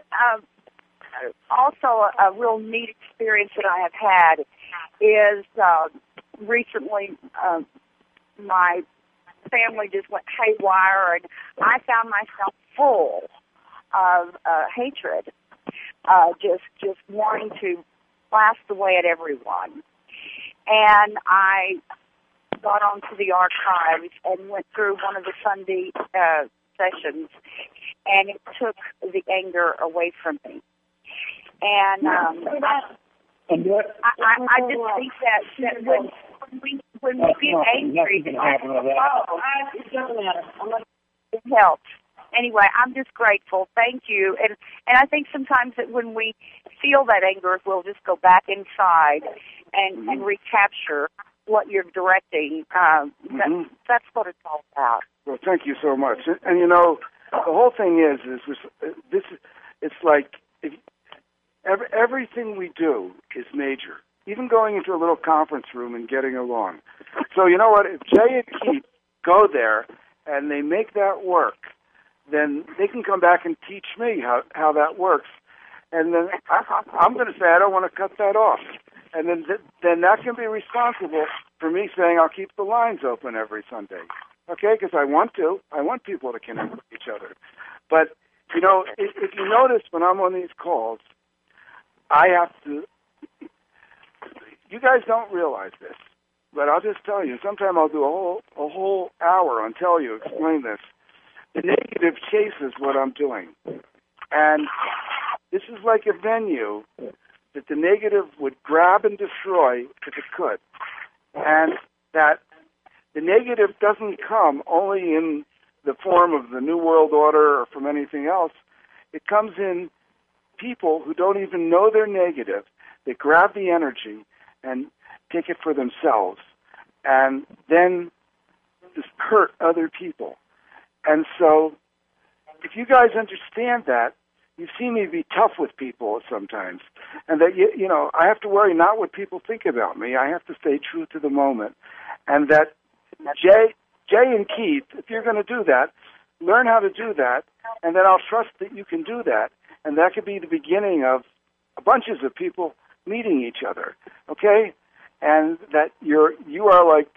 also a real neat experience that I have had is recently my family just went haywire, and I found myself full of hatred, just wanting to blast away at everyone. And I got onto the archives and went through one of the Sunday sessions, and it took the anger away from me. And I just think that when we get angry, it helps. Anyway, I'm just grateful. Thank you. And I think sometimes that when we feel that anger, we'll just go back inside and recapture what you're directing. That's what it's all about. Well, thank you so much. And the whole thing is this. It's like everything we do is major. Even going into a little conference room and getting along. So you know what? If Jay and Keith go there and they make that work, then they can come back and teach me how that works. And then I'm going to say I don't want to cut that off. And then that can be responsible for me saying I'll keep the lines open every Sunday. Okay? Because I want to. I want people to connect with each other. But, if you notice when I'm on these calls, I have to... You guys don't realize this, but I'll just tell you. Sometime I'll do a whole hour on Tell You, explain this. The negative chases what I'm doing. And this is like a venue that the negative would grab and destroy if it could. And that the negative doesn't come only in the form of the New World Order or from anything else. It comes in people who don't even know they're negative. They grab the energy and take it for themselves, and then just hurt other people. And so, if you guys understand that, you see me be tough with people sometimes, and that I have to worry not what people think about me. I have to stay true to the moment, and that Jay and Keith, if you're going to do that, learn how to do that, and then I'll trust that you can do that, and that could be the beginning of bunches of people meeting each other, okay? And that you are like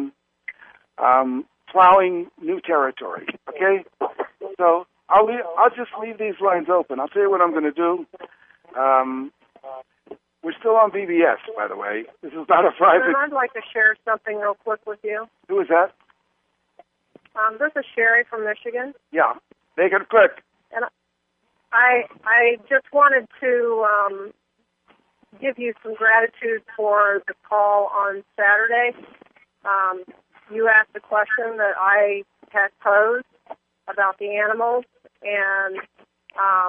plowing new territory, okay? So I'll just leave these lines open. I'll tell you what I'm going to do. We're still on BBS, by the way. This is not a private... I'd like to share something real quick with you. Who is that? This is Sherry from Michigan. Yeah, make it quick. And I just wanted to give you some gratitude for the call on Saturday. You asked a question that I had posed about the animals, and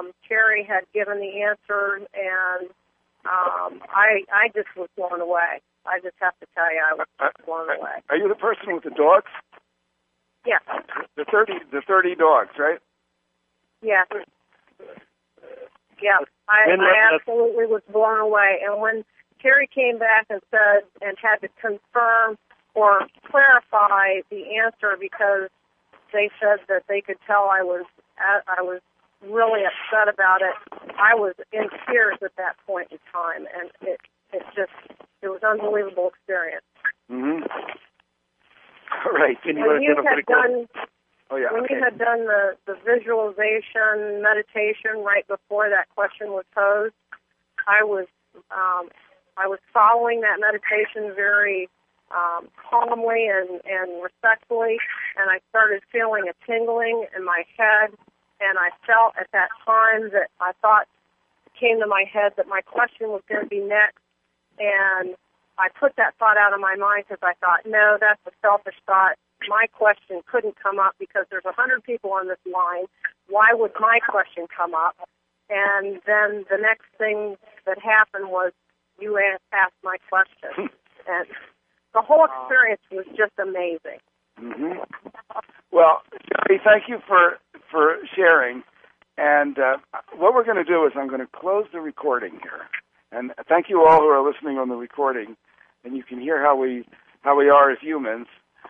Terry had given the answer, and I just was blown away. I just have to tell you, I was just blown away. Are you the person with the dogs? Yeah. The 30 dogs, right? Yeah. Yeah. I absolutely was blown away. And when Terry came back and said, and had to confirm or clarify the answer, because they said that they could tell I was really upset about it. I was in tears at that point in time, and it was an unbelievable experience. Mm-hmm. All right. When you had done the visualization meditation right before that question was posed, I was following that meditation very calmly and respectfully, and I started feeling a tingling in my head, and I felt at that time that I thought it came to my head that my question was going to be next, and I put that thought out of my mind because I thought, no, that's a selfish thought. My question couldn't come up because there's 100 people on this line. Why would my question come up? And then the next thing that happened was you asked my question. And the whole experience was just amazing. Mm-hmm. Well, Jerry, thank you for sharing. And what we're going to do is I'm going to close the recording here. And thank you all who are listening on the recording. And you can hear how we are as humans,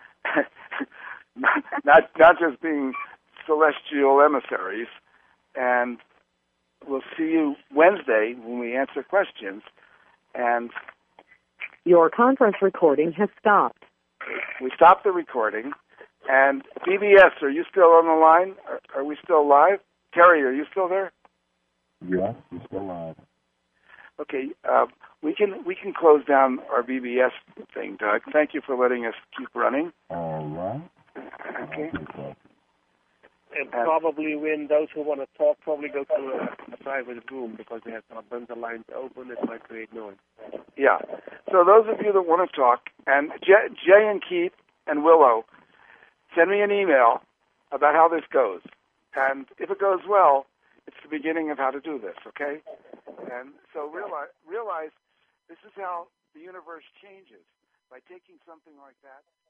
not just being celestial emissaries. And we'll see you Wednesday when we answer questions. And your conference recording has stopped. We stopped the recording. And BBS, are you still on the line? Are we still live? Terry, are you still there? Yes, we're still live. Okay, we can close down our BBS thing, Doug. Thank you for letting us keep running. All right. Okay. And probably when those who want to talk probably go to a private room because they have a bunch of lines open. It might create noise. Yeah. So those of you that want to talk, and Jay and Keith and Willow, send me an email about how this goes. And if it goes well, it's the beginning of how to do this, okay? And so realize this is how the universe changes, by taking something like that